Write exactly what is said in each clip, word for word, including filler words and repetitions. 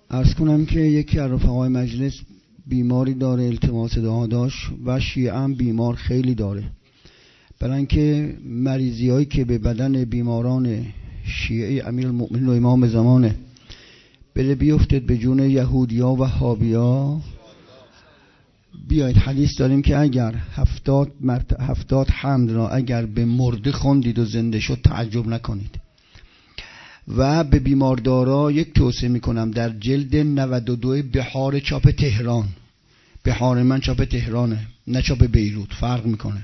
عرض کنم که یکی از رفقای مجلس بیماری داره، التماس دعا داشت و شیعه هم بیمار خیلی داره، برای اینکه مریضی هایی که به بدن بیماران شیعه امیرالمؤمنین و امام زمانه بره بیفتد به جون یهودیا و وهابیا. بیایید حدیث داریم که اگر هفتاد مرت... هفتاد حمد را اگر به مرده خوندید و زنده شد تعجب نکنید. و به بیماردارا یک توصیه میکنم، در جلد نود و دو بهار چاپ تهران، بهار من چاپ تهرانه نه چاپ بیروت، فرق میکنه،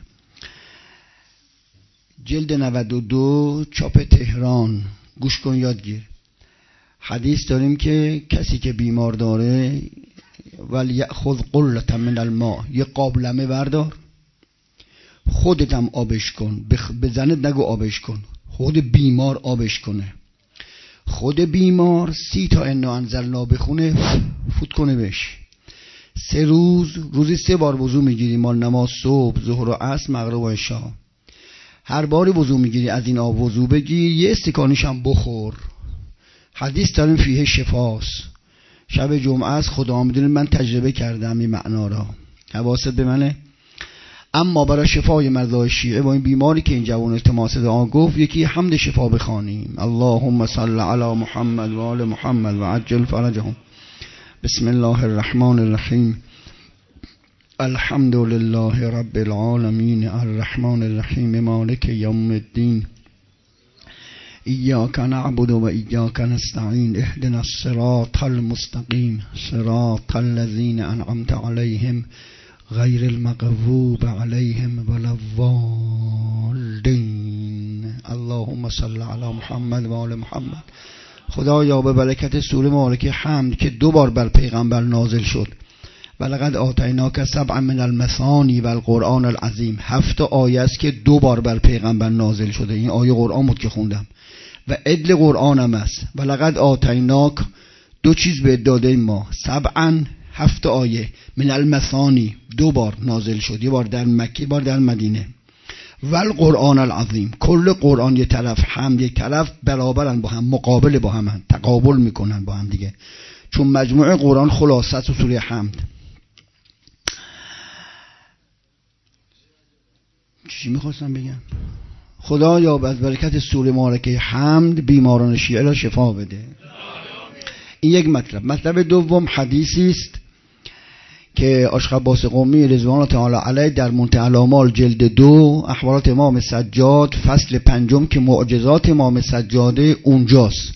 جلد نود و دو چاپ تهران، گوش کن یادگیر. حدیث داریم که کسی که بیمار داره ولیأخذ قلة من الماء، یه قابلمه بردار، خودت هم آبش کن، به زنت نگو آبش کن، خود بیمار آبش کنه، خود بیمار سی تا انا انزلنا بخونه، فوت کنه بهش. سه روز روزی سه بار وضو میگیری، مال نماز صبح، ظهر و عصر، مغرب و عشا. هر باری وضو میگیری از این آب وضو بگیر، یه استکانیش هم بخور. حدیث داریم فیه شفاست. شب جمعه است، خدا میدونه من تجربه کردم این معنا را، حواست به منه. اما برای شفای مردای شیعه با این بیماری که این جوان التماس دعا گفت، یکی حمد شفا بخوانیم. اللهم صل علی محمد و آل محمد و عجل فرجهم. بسم الله الرحمن الرحیم. الحمد لله رب العالمین الرحمن الرحیم مالک یوم الدین. ایاک نعبد و ایاک نستعین اهدنا الصراط المستقیم صراط الذین انعمت علیهم غیر المغضوب علیهم ولا الضالین. اللهم صل علی محمد و آل محمد. خدایا به برکت سوره مبارکه حمد که دو بار بر پیغمبر نازل شد، ولقد آتیناک سبعا من المثانی و القرآن العظیم، هفت آیه است که دو بار بر پیغمبر نازل شده. این آیه قرآن بود که خوندم و عدل قرآن هم است. ولقد آتیناک دو چیز به داده ما، سبعا هفت آیه، من المثانی دو بار نازل شد، یه بار در مکه، یه بار در مدینه. و القرآن العظیم، کل قرآن یه طرف، حمد یک طرف، برابرن با هم، مقابل با هم، تقابل میکنن با هم دیگه، چون مجموعه قرآن خلاصه و سوره حمد. چی میخواستم بگم؟ خدایا از برکت سوره مبارکه حمد بیماران شیعه را شفا بده. این یک مطلب. مطلب دوم حدیثی است که آشق عباس قمی رضوان الله تعالی علیه در منتهی الاعمال جلد دو احوالات امام سجاد فصل پنجم که معجزات امام سجاده اونجاست،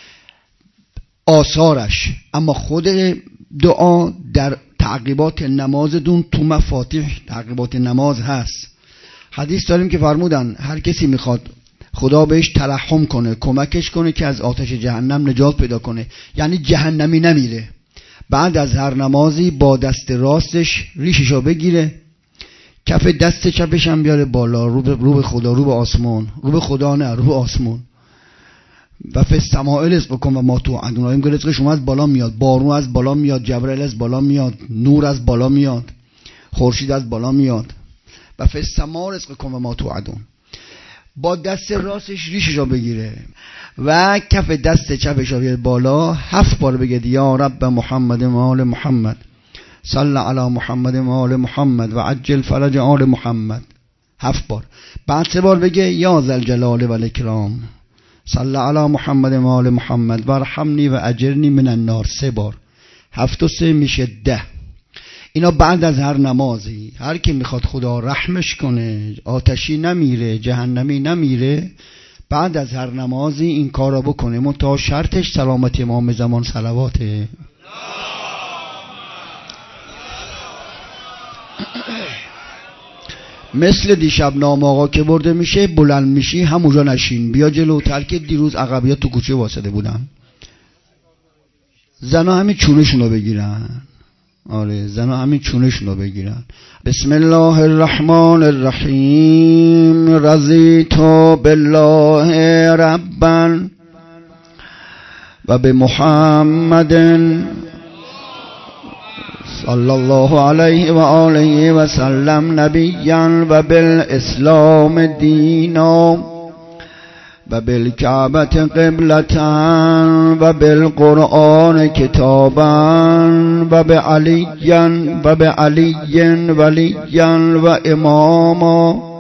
آثارش. اما خود دعا در تعقیبات نماز دون تو مفاتیح تعقیبات نماز هست. حدیث داریم که فرمودن هر کسی میخواد خدا بهش ترحم کنه، کمکش کنه که از آتش جهنم نجات پیدا کنه، یعنی جهنمی نمیره، بعد از هر نمازی با دست راستش ریششو بگیره، کف دست چپش هم بیاره بالا، رو به رو به خدا، رو به آسمان، رو به خدا نه، رو به آسمان. و فی السماء رزقکم و ما توعدون، این رزقش از بالا میاد، بارون از بالا میاد، جبرئیل از بالا میاد، نور از بالا میاد، خورشید از بالا میاد. و فی السماء رزقکم و ما توعدون. با دست راستش ریششو بگیره و کف دست چپش رو بیاره بالا، هفت بار بگه یا رب محمد و آل محمد، صل علی محمد و آل محمد و عجل فرج آل محمد، هفت بار. بعد سه بار بگه یا ذل جلال و الاکرام، صل علی محمد و آل محمد و ارحمنی و اجرنی من النار، سه بار. هفت و سه میشه ده. اینا بعد از هر نمازی. هر کی میخواد خدا رحمش کنه، آتشی نمیره، جهنمی نمیره، بعد از هر نمازی این کار را بکنه. منتها شرطش سلامت امام زمان صلواته. مثل دیشب نام آقا که برده میشه، بلند میشی همونجا نشین، بیا جلوتر که دیروز عقبیات تو کوچه واسطه بودن. زنا همین چونشون رو بگیرن، آره زنا همین چونشون رو بگیرن. بسم الله الرحمن الرحیم. رضیت بالله ربا و به محمد صلی الله علیه و آله و سلم نبیا و بالاسلام دینا و بالکعبة قبلة و بالقرآن کتابا و بعلی و بعلی ولیا و اماما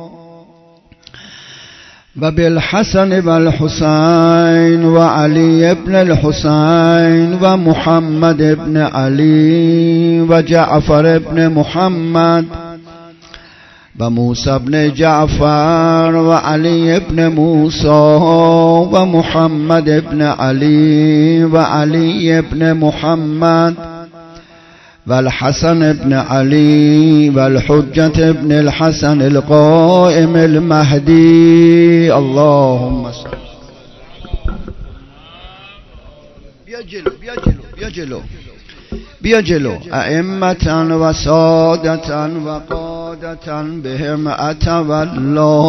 و بالحسن و الحسین و علی ابن الحسین و محمد ابن علی و جعفر ابن محمد و موسی ابن جعفر و علی ابن موسی و محمد ابن علی و علی ابن محمد و الحسن ابن علی و الحجة ابن الحسن القائم المهدی. اللهم صل. بیا جلو بیا جلو بیا جلو بیا جلو. ائمة و سادة و قادة بهم اتولا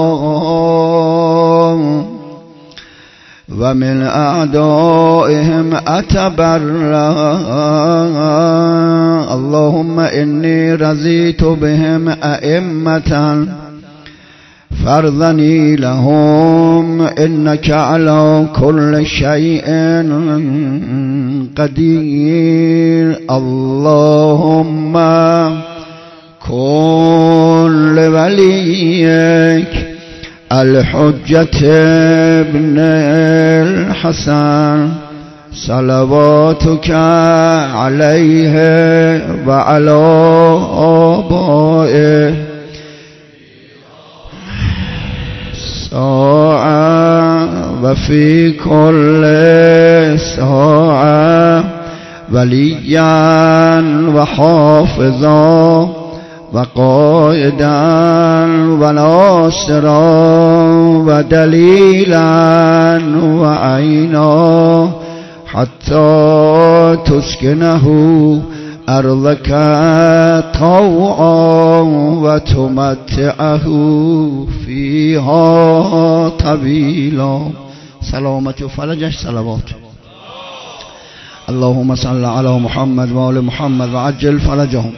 و من اعدائهم اتبرأ. اللهم انی رضیت بهم ائمة فرضنی لهم انك على كل شيء قدیر. اللهم كن لوليك الحجة ابن الحسن صلواتك عليه وعلى آبائه ساعة وفي كل ساعة وليا وحافظا وقائدا وناصرا ودليلا وعينا حتى تسكنه أرضك طوعا وتمتعه فيها طويلا. سلامت و فرجش صلوات. اللهم صل على محمد و آل محمد و عجل فرجهم.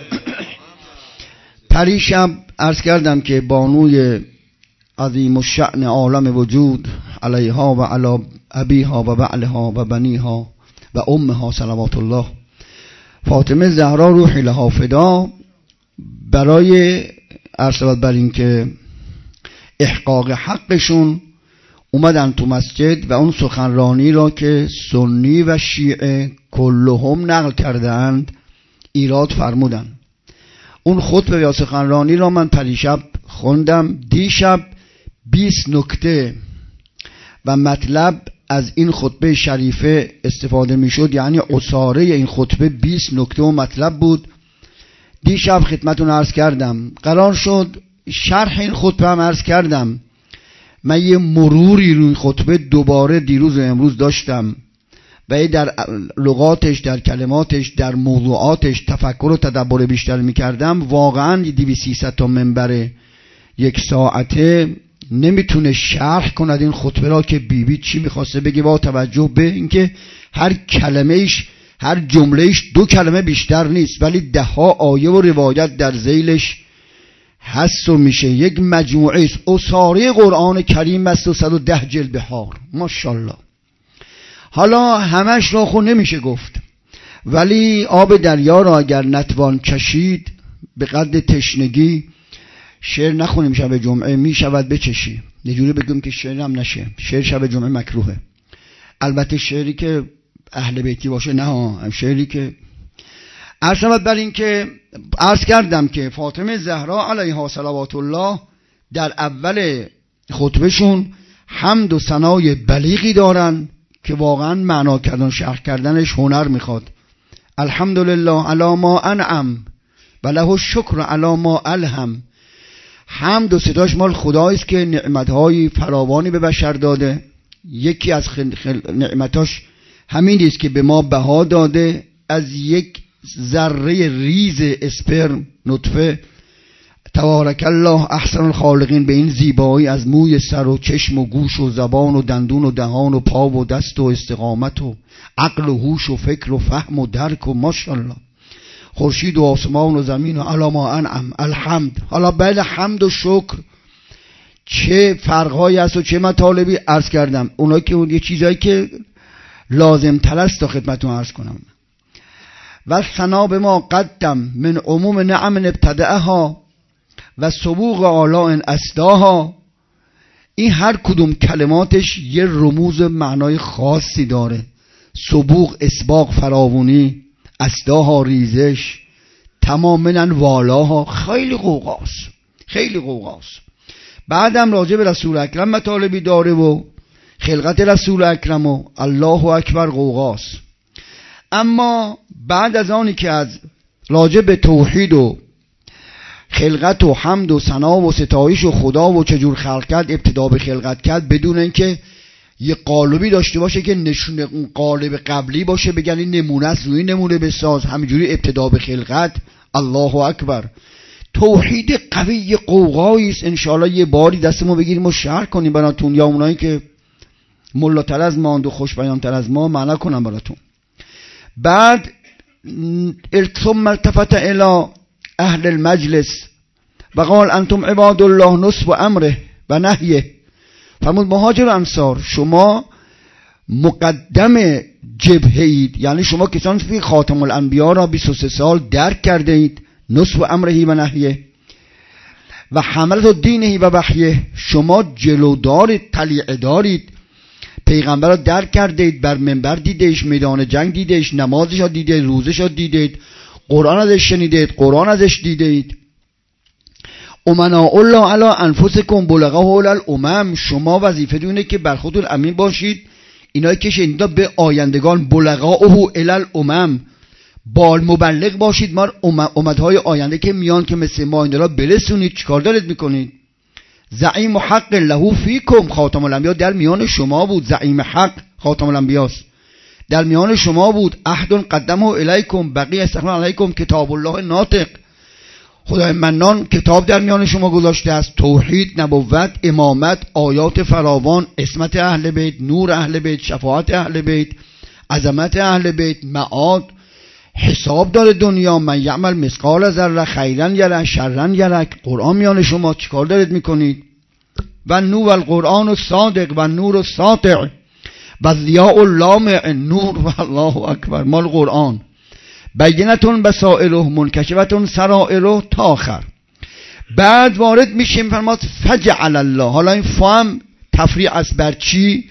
پریشب عرض کردم که بانوی عظیم الشأن عالم وجود علیها و علی ابیها و بعلها و بنیها و امها صلوات الله فاطمه زهرا روحی لها فدا برای عرض بر این که احقاق حقشون اومدن تو مسجد و اون سخنرانی را که سنی و شیعه کلهم نقل کردند ایراد فرمودن. اون خطبه یا سخنرانی را من پریشب خوندم. دیشب بیست نکته و مطلب از این خطبه شریفه استفاده می شد، یعنی عصاره این خطبه بیست نکته و مطلب بود. دیشب خدمتون عرض کردم قرار شد شرح این خطبه هم عرض کردم. من یه مروری روی خطبه دوباره دیروز و امروز داشتم و در لغاتش، در کلماتش، در موضوعاتش تفکر و تدبر بیشتر میکردم. واقعا دویست سیصد تا منبر یک ساعته نمیتونه شرح کند این خطبه را که بیبی بی چی میخواسته بگه، با توجه به اینکه هر کلمهش، هر جملهش دو کلمه بیشتر نیست، ولی ده ها آیه و روایت در ذیلش هست و میشه یک مجموعه است. اساره قرآن کریم است و صد و ده جلد بهار ماشاءالله. حالا همش را خود نمیشه گفت، ولی آب دریا را اگر نتوان کشید به قدر تشنگی شعر نخونیم شب جمعه میشود بچشی. یه جوری بگم که شعر هم نشه، شعر شب جمعه مکروهه. البته شعری که اهل بیتی باشه نه ها، شعری که عرض بر این که عرض کردم که فاطمه زهرا علیها صلوات الله در اول خطبهشون حمد و ثنای بلیغی دارن که واقعا معنا کردن شرح کردنش هنر میخواد. الحمدلله علی ما انعم و له الشکر علی ما الهم. حمد و صداش مال خدایست که نعمتهای فراوانی به بشر داده. یکی از خل... خل... نعمتاش همین است که به ما بها داده از یک ذره ریز اسپرم نطفه، تبارک الله احسن الخالقین، به این زیبایی از موی سر و چشم و گوش و زبان و دندون و دهان و پا و دست و استقامت و عقل و هوش و فکر و فهم و درک و ماشاءالله خورشید و آسمان و زمین و علی ما انعم الحمد. حالا بین حمد و شکر چه فرقهایی هست و چه مطالبی عرض کردم. اونا که اون یه چیزایی که لازم تر است تا خدمتتون عرض کنم. و ثنا به ما قدم من عموم نعم ابتدعها و سبوق آلاء اسداها. این هر کدوم کلماتش یه رموز معنای خاصی داره. سبوق اسباق فراوانی، اسداها ریزش، تماماً والاها. خیلی قوقاست، خیلی قوقاست. بعدم راجع به رسول اکرم مطالبی داره و خلقت رسول اکرم و الله اکبر قوقاست. اما بعد از آنی که از راجع به توحید و خلقت و حمد و ثنا و ستایش و خدا و چجور خلق کرد، ابتدا به خلقت کرد، بدون اینکه یه قالبی داشته باشه که نشونه اون قالب قبلی باشه، بگن این نمونه است روی نمونه بساز، همینجوری ابتدا به خلقت. الله اکبر. توحید قوی قوقایی است. انشاءالله یه باری دستمو بگیریم و شرح کنیم براتون، یا اونایی که ملاتر از ما و خوش بیانتر از ما معنا کنم براتون. بعد ثم التفت الى اهل المجلس و قال انتم عباد الله نصف و امره و نهیه. فرمود مهاجر انصار، شما مقدم جبهه اید، یعنی شما کسان که خاتم الانبیا را بیست و سه سال درک کرده اید. نصف و امره و نهیه و حملت دینه و وحیه. شما جلودار طلیعه دارید، پیغمبر را درک کردید، بر منبر دیدیش، میدان جنگ دیدیش، نمازش را دیدید، روزش را دیدید، قرآن ازش شنیدید، قرآن ازش دیدید. امنا الله علی انفسکم بلغه اول الامم. شما وظیفه دونه که بر خودتون امین باشید، اینایی که شنیدید به آیندگان، بلغه او الی الامم، بال مبلغ باشید ما امتهای آینده که میان که مثل ما این را برسونید. چیکار دارید میکنید؟ زعیم حق له فیکم. خاتم الانبیا در میان شما بود. زعیم حق خاتم الانبیاست، در میان شما بود. عهد قدمه الیکم بقی استغفر علیکم کتاب الله ناطق. خدای منان کتاب در میان شما گذاشته است. توحید، نبوت، امامت، آیات فراوان، عصمت اهل بیت، نور اهل بیت، شفاعت اهل بیت، عظمت اهل بیت، معاد، حساب داره دنیا. من یعمل مثقال ذره خیرا یره شرا یره. قرآن میان شما، چیکار دارید میکنید؟ و نور القرآن الصادق و نور الساطع و ضیاء اللامع. نور و الله اکبر مال قرآن. بینتون بصائره منکشفتون سرائره تا آخر. بعد وارد میشیم فرماد فجعل الله. حالا این فهم تفریع است بر چی؟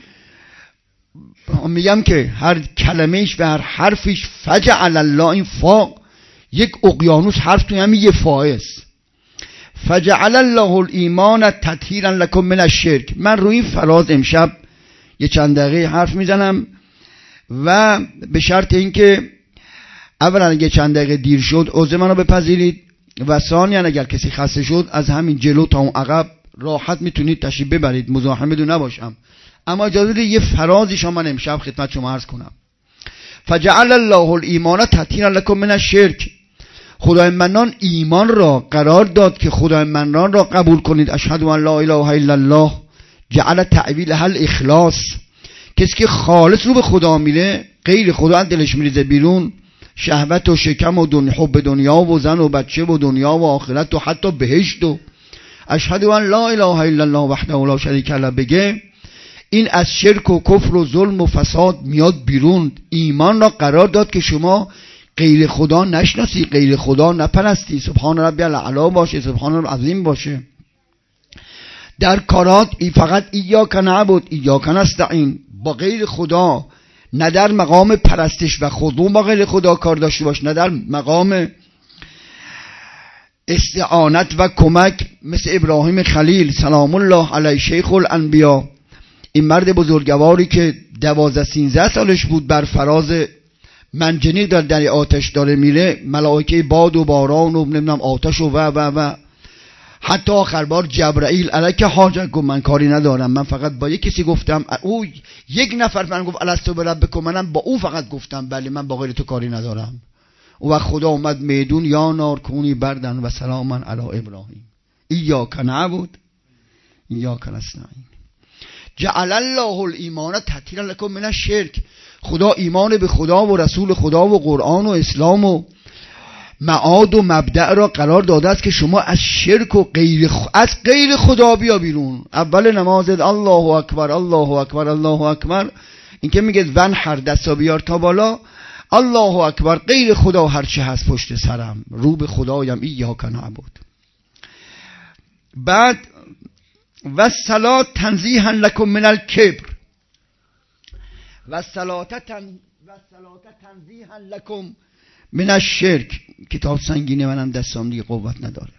میگم که هر کلمهش و هر حرفش فجعل الله، این فا یک اقیانوس حرف توی همین یه فا است. فجعل الله الایمان تطهیرا لکم من الشرک. من روی این فراز امشب یه چند دقیقه حرف میزنم و به شرط اینکه اولا اگه چند دقیقه دیر شد عذر منو بپذیرید و ثانیا اگر کسی خسته شد از همین جلو تا اون عقب راحت میتونید تشریف ببرید، مزاحم دو نباشم. اما اجازه بدید یه فرازی شما من امشب خدمت شما عرض کنم. فجعل الله الایمان تطهیرا لکم من الشرک. خدای منان ایمان را قرار داد که خدای منان را قبول کنید. اشهد ان لا اله الا الله. جعل تعویل هل اخلاص. کسی که خالص رو به خدا میره، غیر خدا از دلش میریزه بیرون، شهوت و شکم و دنیا، حب دنیا و زن و بچه و دنیا و آخرت و حتی بهشت و اشهد ان لا اله الا الله وحده لا شریک له بگه، این از شرک و کفر و ظلم و فساد میاد بیرون. ایمان را قرار داد که شما غیر خدا نشناسی، غیر خدا نپرستی، سبحان ربی الاعلی باشه، سبحان ربی عظیم باشه. در کارات فقط ایاک نعبد ایاک نستعین، با غیر خدا نه در مقام پرستش و خضوع با غیر خدا کار داشته باش، نه در مقام استعانت و کمک مثل ابراهیم خلیل سلام الله علیه شیخ الانبیا. این مرد بزرگواری که دوازده سینزده سالش بود بر فراز منجنیق در در آتش داره میره، ملائکه باد و باران و نمیدونم آتش و و و و حتی آخر بار جبرائیل الک حاجت گفت من کاری ندارم، من فقط با یک کسی گفتم، او یک نفر من گفت الستو بربکم، منم با او فقط گفتم بله من با غیر تو کاری ندارم. و خدا اومد میدون یا نار کونی بردن و سلاما علی ابراهیم ایاک نعبد ایاک نستعین. جعل الله الایمان تطهیرا لکم من الشرک. خدا ایمان به خدا و رسول خدا و قرآن و اسلام و معاد و مبدأ را قرار داده است که شما از شرک و غیر خ... از غیر خدا بیا بیرون. اول نمازت الله اکبر الله اکبر الله اکبر، این که میگه ون هر دستا بیار تا بالا، الله اکبر، غیر خدا هر چه هست پشت سرم، رو به خدایم ایاک نعبد. بعد و الصلاة تنزیها لکم من الکبر، و الصلاة تن... و الصلاة تنزیها لکم من الشرک. کتاب سنگینه، منم دستام دیگه قوت نداره.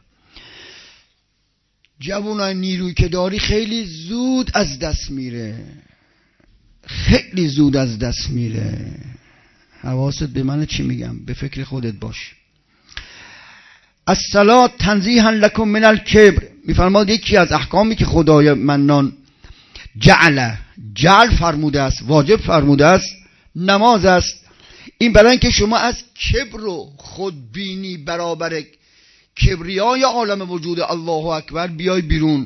جوانای نیروی که داری خیلی زود از دست میره، خیلی زود از دست میره. حواست به من چی میگم، به فکر خودت باش. الصلاة تنزیها لکم من الکبر، میفرماد یکی از احکامی که خدای منان جعل جعل فرموده است، واجب فرموده است، نماز است. این برای اینکه شما از کبر و خودبینی برابر کبریای عالم وجود الله اکبر بیای بیرون.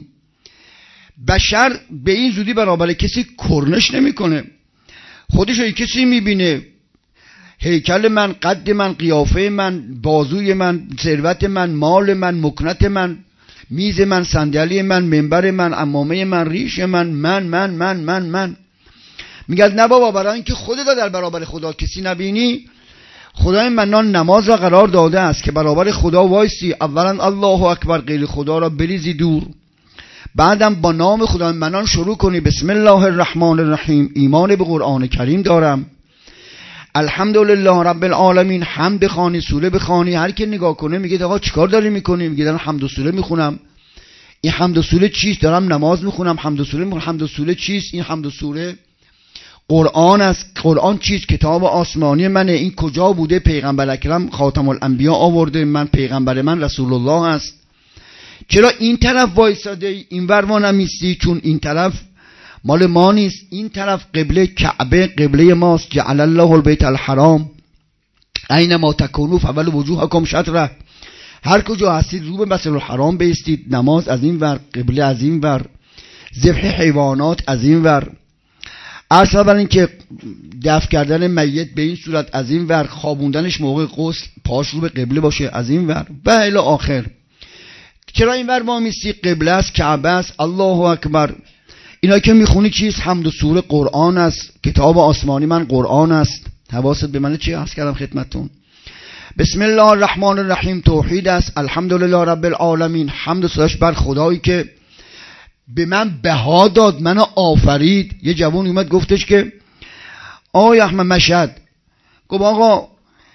بشر به این زودی برابر کسی کرنش نمیکنه. خودش رو کسی میبینه، هیکل من، قد من، قیافه من، بازوی من، ثروت من، مال من، مکنت من، میز من، صندلی من، منبر من، عمامه من، ریش من، من من من من من میگه نه بابا، برای اینکه خودت در برابر خدا کسی نبینی، خدای منان نماز را قرار داده است که برابر خدا وایسی. اولا الله اکبر، غیر خدا را بریزی دور. بعدم با نام خدای منان شروع کنی، بسم الله الرحمن الرحیم، ایمان به قرآن کریم دارم، الحمدلله رب العالمین، حمد بخوانی، سوره بخوانی. هر کی نگاه کنه میگه آقا چیکار داری میکنی؟ میگه دارم حمد و سوره میخونم. این حمد و سوره چیست؟ دارم نماز میخونم. حمد و سوره میخونم. حمد و سوره چیست؟ این حمد و سوره قرآن است. قرآن چیست؟ کتاب آسمانی منه. این کجا بوده؟ پیغمبر اکرم خاتم الانبیا آورده، من پیغمبر من رسول الله است. چرا این طرف وایساده این ور ما نمیستی؟ چون این طرف مال ما نیست. این طرف قبله کعبه، قبله ماست. جعل الله البیت الحرام اینما تکونوا فاولوا وجوهکم شطره. هر کجا هستید رو به مسجد الحرام بایستید. نماز از این ور، قبله از این ور، ذبح حیوانات از این ور. اصلا برای این که دفن کردن میت به این صورت از این ور، خوابوندنش موقع غسل پاش رو به قبله باشه از این ور و الی آخر. چرا این ور ما میستی؟ قبله است، کعبه است، الله اکبر. اینا که میخونی چیست؟ حمد و سوره قرآن است. کتاب آسمانی من قرآن است. حواست به من چی عرض کردم خدمتتون؟ بسم الله الرحمن الرحیم توحید است. الحمدلله رب العالمین، حمد و ستایش بر خدایی که به من بها داد، منو آفرید. یه جوان اومد گفتش که آقای احمد مشهد، گفت آقا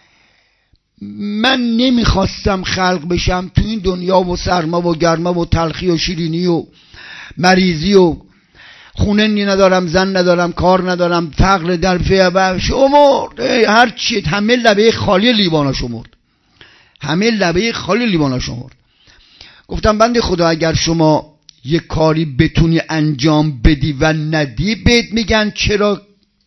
من نمیخواستم خلق بشم تو این دنیا و سرما و گرما و تلخی و شیرینی و مریضی و خونه نی ندارم، زن ندارم، کار ندارم، فقر در فیه شمرد، هر چی، همه لبه خالی لیوانا شمرد، همه لبه خالی لیوانا شمرد. گفتم بنده خدا اگر شما یک کاری بتونی انجام بدی و ندی بهت میگن چرا،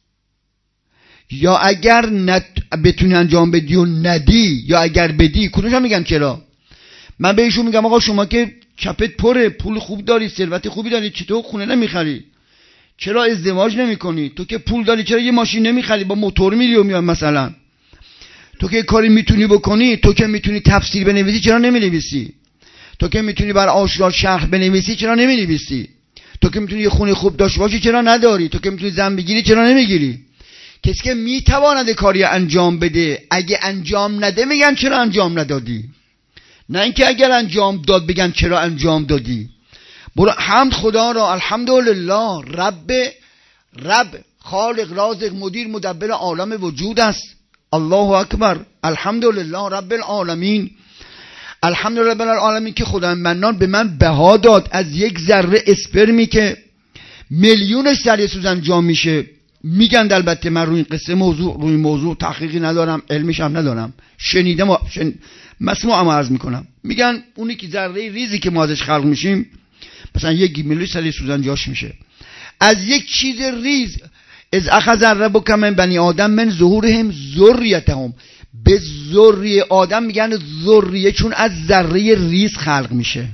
یا اگر نت... بتونی انجام بدی و ندی، یا اگر بدی کدومش هم میگن چرا. من بهشون میگم آقا شما که چپت پره، پول خوب داری، ثروت خوبی داری، چطور خونه نمیخری؟ چرا ازدواج نمیکنی؟ تو که پول داری چرا یه ماشین نمیخری با موتور میری و میای؟ مثلا تو که کاری میتونی بکنی، تو که میتونی تفسیر بنویسی چرا نمینویسی؟ تو که میتونی بر آشرار شرح بنویسی چرا نمینویسی؟ تو که میتونی یه خونه خوب داشته باشی چرا نداری؟ تو که میتونی زن بگیری چرا نمیگیری؟ کسی که میتواند کاری انجام بده، اگه انجام نده میگن چرا انجام ندادی، نه اینکه اگر انجام داد بگن چرا انجام دادی. برو حمد خدا را، الحمدلله رب رب خالق رازق مدیر مدبر عالم وجود است. الله اکبر، الحمدلله رب العالمین، الحمدلله رب العالمین که خدا منان به من بها داد از یک ذره اسپرمی که میلیونش در یه سوز انجام میشه. میگن البته من روی این قصه موضوع روی موضوع تحقیقی ندارم، علمیش هم ندارم، شنیدم و شن... مسموع هم عرض میکنم. میگن اونی که ذره ریزی که ما ازش خلق میشیم مثلا یک میلیون سری سوزن جاش میشه. از یک چیز ریز، از اخذ ربک من بنی آدم من ظهورهم ذریتهم، به ذریه آدم میگن ذریه چون از ذره ریز خلق میشه.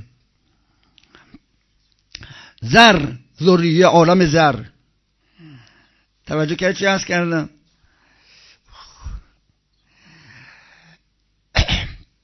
ذر، ذریه عالم ذر. توجه کرد چی عرض کردم؟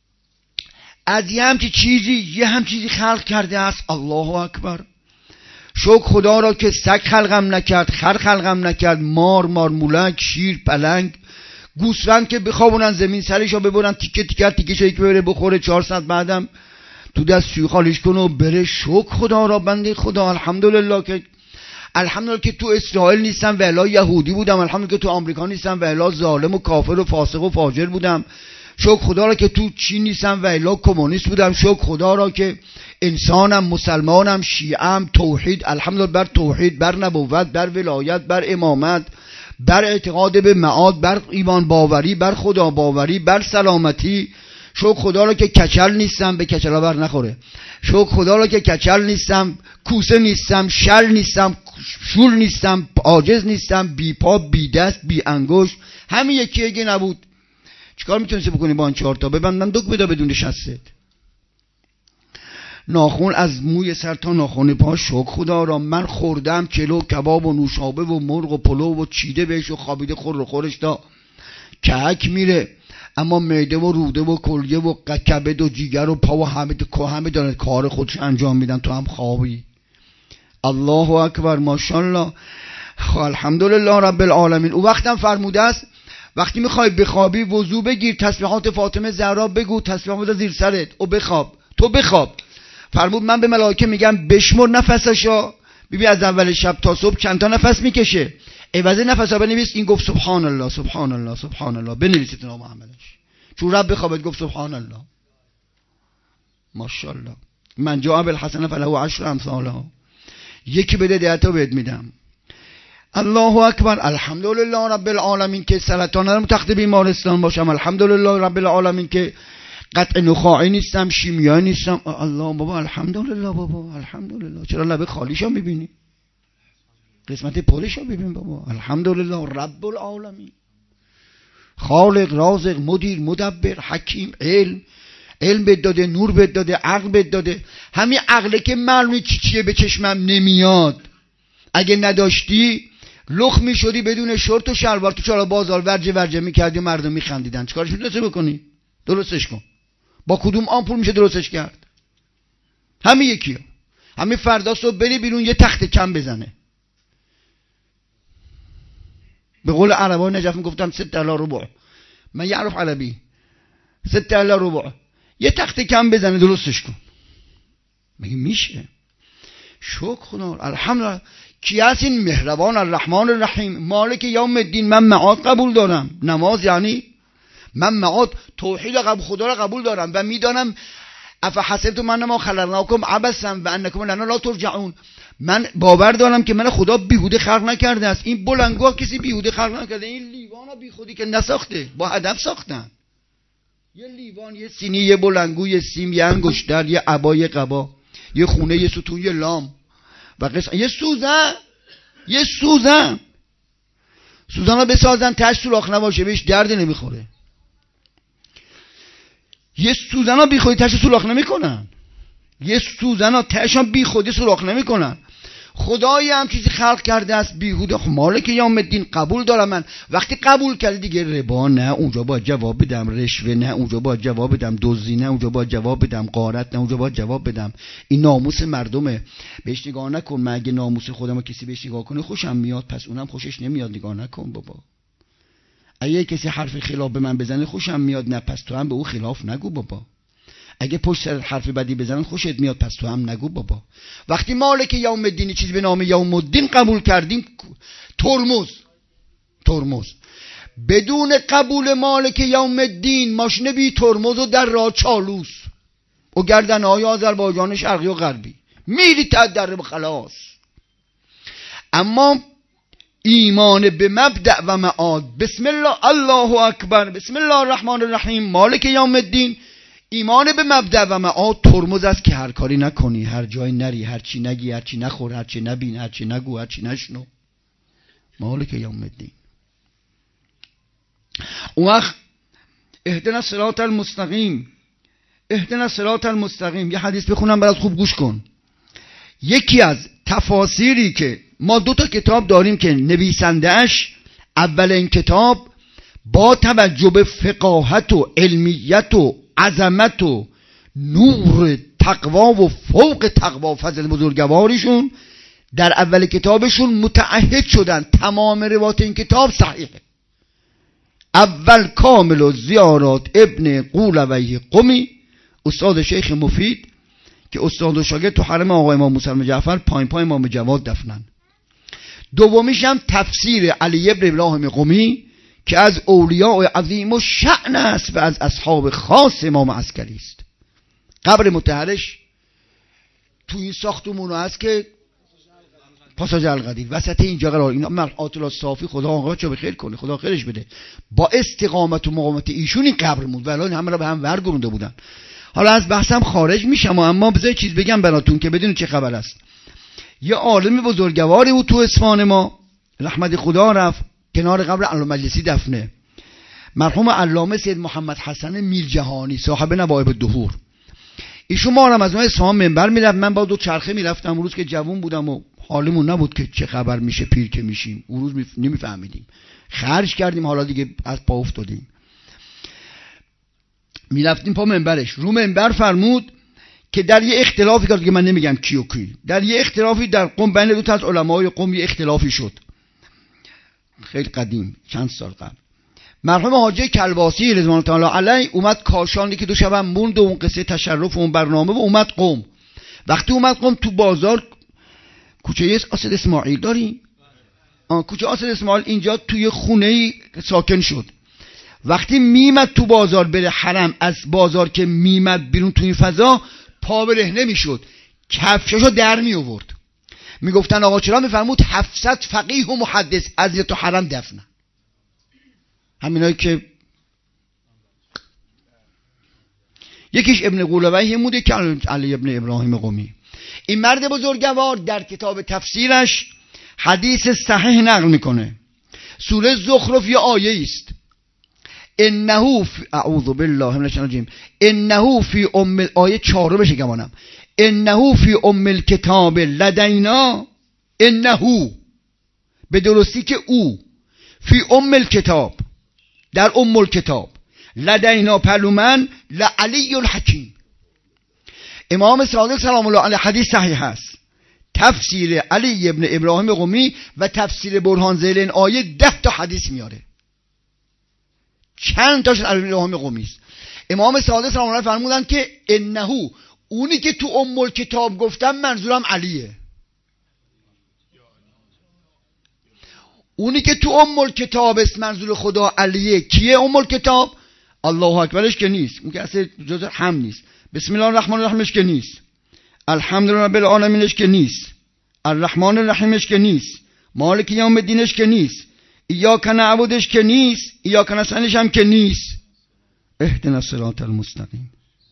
از یه همچی چیزی یه هم چیزی خلق کرده است. الله اکبر. شکر خدا را که سگ خلقم نکرد، خر خلقم نکرد، مار، مارمولک، شیر، پلنگ، گوسفند که بخوابونن زمین سرشو ببرن تیکه تیکه تیکه شو یک بره بخوره چهار ساعت بعدم تو دست سوی خالیش کنه و بره. شکر خدا را بنده خدا. الحمدلله که الحمدلله که تو اسرائیل نیستم و الا یهودی بودم. الحمدلله که تو آمریکا نیستم و الا ظالم و کافر و فاسق و فاجر بودم. شکر خدا را که تو چین نیستم و الا کمونیست بودم. شکر خدا را که انسانم، مسلمانم، شیعم، توحید، الحمدلله بر توحید، بر نبوت، بر ولایت، بر امامت، بر اعتقاد به معاد، بر ایمان باوری، بر خدا باوری، بر سلامتی. شکر خدا را که کچل نیستم، به کچلا بر نخوره. شکر خدا را که کچل نیستم، کوسه نیستم، شل نیستم، شول نیستم، عاجز نیستم، بی پا، بی دست، بی انگشت. همین یکی اگه نبود چیکار میتونستی بکنی با این چهار تا؟ ببندن دک بده بدون شست. ناخن از موی سر تا ناخن پا. شکر خدا را من خوردم کلو کباب و نوشابه و مرغ و پلو و چیده بهش و خوابیده خور رو خورش تا کهک میره، اما معده و روده و کلیه و کبد و جیگر و پا و همه همه دارن کار خودش انجام میدن، تو هم خوابی. الله اکبر، ماشاءالله، الحمدلله رب العالمین. او وقتم فرموده است وقتی میخوای بخوابی وضو بگیر، تسبیحات فاطمه زهرا بگو، تسبیحات زیر سرت و بخواب. تو بخواب. فرمود من به ملائکه میگم بشمر نفسشو، ببین از اول شب تا صبح چند تا نفس میکشه، عوض نفسا بنویس این گفت سبحان الله سبحان الله سبحان الله، بنویسید نام محمدش. چون رب بخوابت گفت سبحان الله. ماشاءالله. من جاء بالحسنه فله عشر امثالها. یکی بده ده تا بهت میدم. الله اکبر. الحمدلله رب العالمین که سرطان ندارم تخت بیمارستان باشم. الحمدلله رب العالمین که قطع نخاعی نیستم، شیمیایی نیستم. الله بابا الحمدلله بابا الحمدلله. چرا لب خالیشو میبینی؟ قسمت پرشو ببین بابا. الحمدلله رب العالمین، خالق، رازق، مدیر، مدبر، حکیم، علم علم بد داده، نور بد داده، عقل بد داده. همین عقله که معلومه چی چیه به چشمم نمیاد. اگه نداشتی لخ میشدی بدون شورت و شلوار تو چالا بازار ورجه ورجه میکردی و مردم میخندیدن. چیکارش میتونستی بکنی؟ درستش کن. با کدوم آمپول میشه درستش کرد؟ همین یکیه. همین فردا صبح بری بیرون یه تخت کم بزنه. به قول عربا نجف میگفتم ست الا ربع، من یعرف عربی، ست الا ربع، یه تخت کم بزنه درستش کن. مگه میشه؟ شکر خدا. الحمدلله. کی هست این مهربان الرحمن الرحیم مالک یوم الدین؟ من معاد قبول دارم. نماز یعنی من معاد توحید قبول خدا را قبول دارم و میدانم افحسبتم انما خلقناکم عبثا و انکم الینا لا ترجعون. من باور دارم که من خدا بیهوده خلق نکرده است. این بلنگوها کسی بیهوده خلق نکرده. این لیوانا بیخودی که نساخته، با هدف ساختن. یه لیوان، یه سینی، یه بلنگو، یه سیم، یه انگشتر، یه عبا، یه قبا، یه خونه، یه ستون، یه لام و قسم، یه سوزن، یه سوزن. سوزن رو بسازن تش سوراخ نباشه بهش درد نمیخوره. یه سوزن ها بی خودی تش سوراخ نمیکنن. یه سوزن ها تشان بی خودی سوراخ نمیکنن. خدایی هم چیزی خلق کرده است بیهوده. خب مالک یوم الدین قبول دارم. من وقتی قبول کردی دیگه ربا نه، اونجا باید جواب بدم. رشوه نه، اونجا باید جواب بدم. دزدی نه، اونجا باید جواب بدم. غارت نه، اونجا باید جواب بدم. این ناموس مردمه، بهش نگاه نکن. من اگه ناموس خودم کسی بهش نگاه کنه خوشم میاد، پس اونم خوشش نمیاد. نگاه نکن بابا. اگه کسی حرف خلاف به من بزنه خوشم میاد، نه پس تو هم به او خلاف نگو بابا. اگه پشت سر حرف بدی بزنن خوشت میاد، پس تو هم نگو بابا. وقتی مالک یوم الدین چیز به نام یوم الدین قبول کردیم، ترمز ترمز بدون قبول مالک یوم الدین ماشین بی ترمز و در راه چالوس و گردنهای آذربایجان شرقی و غربی میری تا در خلاص. اما ایمان به مبدأ و معاد، بسم الله الله اکبر، بسم الله الرحمن الرحیم، مالک یوم الدین، ایمان به مبدأ و معاد ترمز است که هر کاری نکنی، هر جای نری، هر چی نگی، هر چی نخور، هر چی نبین، هر چی نگو، هر چی نشنو. مالک یوم الدین. اون وقت اهدنا الصراط المستقیم، اهدنا الصراط المستقیم. یه حدیث بخونم برات خوب گوش کن. یکی از تفاسیری که ما دو تا کتاب داریم که نویسنده‌اش اول این کتاب با توجه به فقاهت و علمیت و عظمت و نور تقوا و فوق تقوا فضل بزرگواریشون در اول کتابشون متعهد شدن تمام روایات این کتاب صحیحه. اول کامل و زیارات ابن قولوی قمی، استاد شیخ مفید که استاد و شاگرد تو حرم آقای امام موسی جعفر پایین پای امام جواد دفنن. دومیش هم تفسیر علی ابن ابراهیم قمی که از اولیاء عظیم و شأن است و از اصحاب خاص امام عسکری است. قبر مطهرش تو این ساختمون هست که پاساژ القدیر وسط اینجا قرار. اینا مرحات الله صافی خدا آقاچو بخیر کنه، خدا خیرش بده، با استقامت و مقاومت ایشون این قبر موند و الان همه را به هم ورگونده بودن. حالا از بحثم خارج میشم، اما بذار چیز بگم براتون که بدونید چه خبر است. یه عالم بزرگواری بود تو اصفهان ما، رحمت خدا رفت، کنار قبر علامه مجلسی دفنه، مرحوم علامه سید محمد حسن میرجهانی صاحب نوایب الدهور. ایشون ما هم از اون اصفهان منبر میرفت، من با دو چرخه میرفتم. اون روز که جوون بودم و حالمون نبود که چه خبر میشه پیر که میشیم، اون روز نمیفهمیدیم، خرج کردیم، حالا دیگه از پا افتادیم. میرفتیم پا منبرش، رو منبر فرمود که در یه اختلافی که من نمیگم کی و کی، در یه اختلافی در قم بین دو تا از علمای قم یه اختلافی شد، خیلی قدیم چند سال قبل. مرحوم حاجی کلباسی رضوان الله علیه اومد کاشانی که دو شبم موند و اون قصه تشرف و اون برنامه و اومد قم. وقتی اومد قم تو بازار کوچه آصد اسماعیل داریم، آن کوچه آصد اسماعیل اینجا توی خونه‌ای ساکن شد. وقتی میمد تو بازار بره حرم، از بازار که میمد بیرون تو این فضا پا برهنه میشد، کفشاشو در می آورد. میگفتن آقا چرا؟ میفرمود هفتصد فقیه و محدث از تو حرم دفنن. همینایی که یکیش ابن قولوی موده که علی ابن ابراهیم قمی. این مرد بزرگوار در کتاب تفسیرش حدیث صحیح نقل میکنه. سوره زخرف یه آیه است، انه فی اعوذ بالله من الشیطان الرجیم، انه فی ام آیه چهار بشه گمانم، انه فی ام الکتاب لدینا، انه به درستی که او، فی ام الکتاب در ام الکتاب، لدینا پلومن لعلی الحکیم. امام صادق سلام الله علیه حدیث صحیح هست. تفسیر علی ابن ابراهیم قمی و تفسیر برهان ذیل این آیه ده تا حدیث میاره، چند تاش علی ابن ابراهیم قمی است. امام صادق سلام الله علیه فرمودن که انه، اونی که تو ام الکتاب گفتم منظورم علیه، اونی که تو ام الکتاب است منظور خدا علیه. کیه ام الکتاب؟ الله اکبرش که نیست، اون که اصلا جز هم نیست، بسم الله الرحمن الرحیمش که نیست، الحمدلله رب العالمینش که نیست، الرحمن الرحیمش که نیست، مالک یوم الدینش که نیست، ایاک نعبدش که نیست، ایاک نستعینش هم که نیست، اهدنا الصراط المستقیم.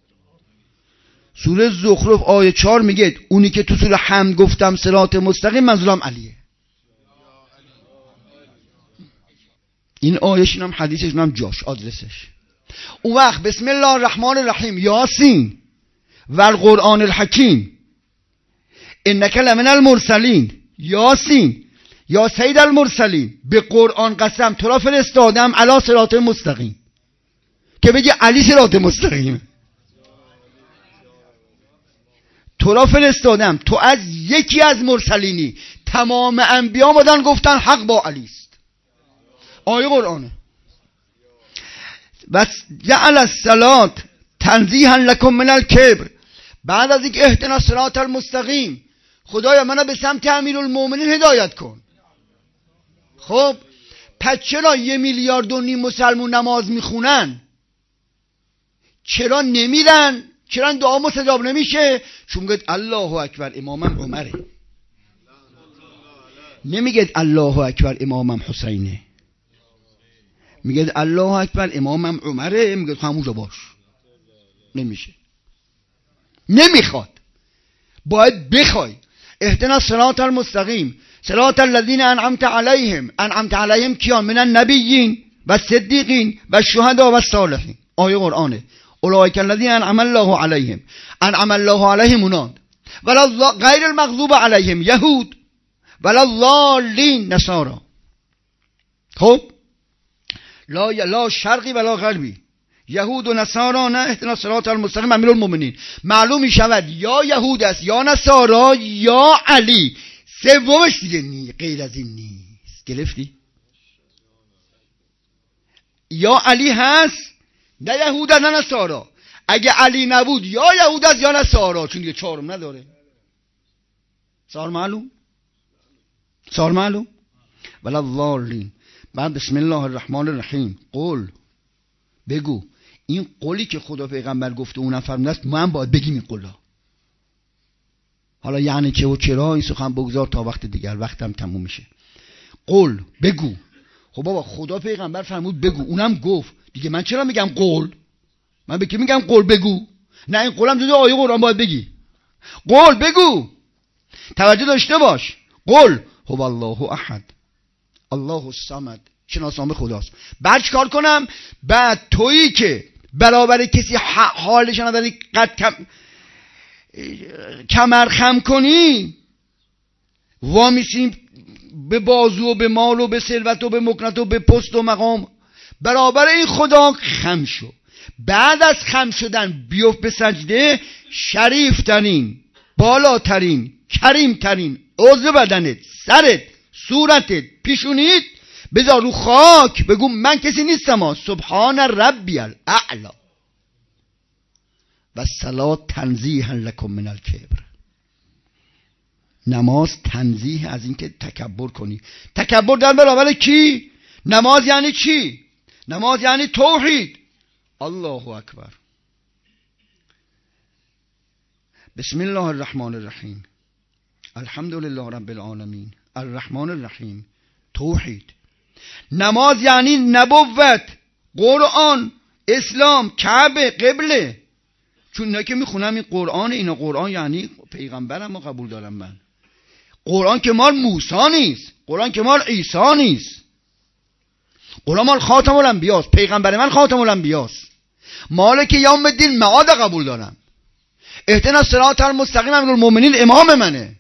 سوره زخرف آیه چهار میگه اونی که تو سوره حمد گفتم صراط مستقیم منظورم علیه. این آیهش هم حدیثش هم جاش آدرسش. اون وقت بسم الله الرحمن الرحیم، یاسین و القرآن الحکیم انک لمن المرسلین، یاسین یا سید المرسلین، به قرآن قسم تو را فرستادم علی صراط مستقیم، که بگی علی صراط مستقیم، تو را فرستادم، تو از یکی از مرسلینی. تمام انبیا بودن گفتن حق با علی است. آیه قرآنه. و جعل الصلاة تنزیها لکم من الکبر، بعد از اینکه اهدنا الصراط المستقیم، خدایا منو به سمت امیرالمومنین هدایت کن. خب پس چرا یه میلیارد و نیم مسلمون نماز میخونن چرا نمیرن؟ چرا دعا مستجاب نمیشه؟ چون میگه الله اکبر امامم عمره، نمیگه الله اکبر امامم حسینه، میگه الله اکبر امامم عمره، میگه همونجا باش. نمیشه، نمیخواد، باید بخوای. اهدنا الصراط المستقیم صراط الذین انعمت علیهم، انعمت علیهم کیان؟ من النبیین و الصدیقین و الشهداء و الصالحین. آیه قرآنه. اولئک الذین انعم الله علیهم، انعم الله علیهم اونان، ولا غیر المغضوب علیهم یهود ولا الضالین نصارا. خب لا لا شرقی ولا غربی، یهود و نصارا نه اهدنا صراط المستقیم امیرالمومنین. معلوم می شود یا یهود است یا نصارا یا علی، سومش دیگه نی، غیر از این نیست. گرفتی؟ یا علی هست نه یهود نه نصارا. اگه علی نبود یا یهود است یا نصارا، چون دیگه چهارم نداره. سوال معلوم؟ سوال معلوم؟ ولا الضالین. بعد بسم الله الرحمن الرحیم. قول، بگو. این قولی که خدا پیغمبر گفته اونم فرموده است، ما هم باید بگیم این قولا. حالا یعنی چه و چرا این سخن بگذار تا وقت دیگر، وقتم تموم میشه. قول، بگو. خب بابا خدا پیغمبر فرمود بگو، اونم گفت دیگه، من چرا میگم قول؟ من به کی میگم قول بگو؟ نه این قولم جزء آیه قرآن باید بگی. قول بگو. توجه داشته باش. قول هو الله احد الله الصمد، شناسنامه خداست. بعد چیکار کنم؟ بعد تویی که برابر کسی حالش نداری قد کم کمر خم کنی، وامیسیم به بازو و به مال و به ثروت و به مکنت و به پست و مقام، برابر این خدا خم شو. بعد از خم شدن بیفت به سجده، شریف ترین، بالاترین، کریم ترین عضو بدنت، سرت، صورتت، پیشونیت بذار رو خاک، بگو من کسی نیستم ها، سبحان ربی الاعلی و الصلاة تنزیها لکم من الکبر. نماز تنزیه از اینکه تکبر کنی. تکبر در برابر کی؟ نماز یعنی چی؟ نماز یعنی توحید. الله اکبر. بسم الله الرحمن الرحیم. الحمدلله رب العالمین الرحمن الرحیم. توحید. نماز یعنی نبوت، قرآن، اسلام، کعبه، قبله. چون اینا که میخونم این قرآن، اینا قرآن یعنی پیغمبرم ما قبول دارم. من قرآن که مال موسی نیست، قرآن که مال عیسی نیست، قرآن مال خاتم الانبیاست. پیغمبر من خاتم الانبیاست. مالک یوم الدین معاد قبول دارم. اهدنا الصراط المستقیم امیرالمومنین امام منه.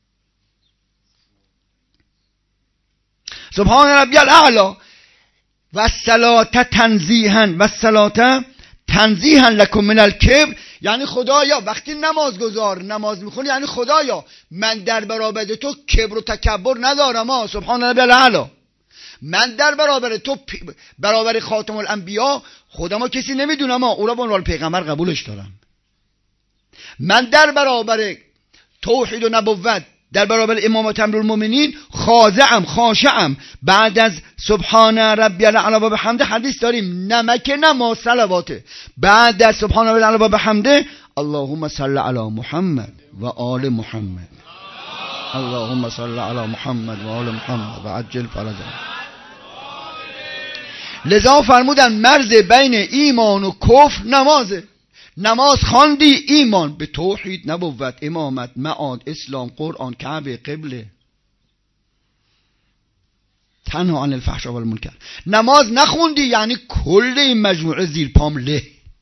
سبحان ربی الاعلی و الصلاة تنزیها و الصلاة تنزیها لکم من الکبر. یعنی خدایا وقتی نماز گذار نماز میخونی، یعنی خدایا من در برابر تو کبر و تکبر ندارم ها. سبحان ربی الاعلی. من در برابر تو برابر خاتم الانبیا خودمو کسی نمیدونم ها، او را به عنوان پیغمبر قبولش دارم. من در برابر توحید و نبوت، در برابر امامت امیرالمومنین خاضعم، خاشعم. بعد از سبحان ربی الاعلی و بحمده حدیث داریم نمک نماز صلواته. بعد از سبحان ربی الاعلی و بحمده اللهم صل علی محمد و آل محمد، اللهم صل علی محمد و آل محمد و عجل فرجهم. لذا فرمودن مرز بین ایمان و کفر نمازه. نماز خواندی، ایمان به توحید، نبوت، امامت، معاد، اسلام، قرآن، کعبه، قبله، تنها عن الفحشاء و المنکر. نماز نخوندی یعنی کل این مجموعه زیر پام له،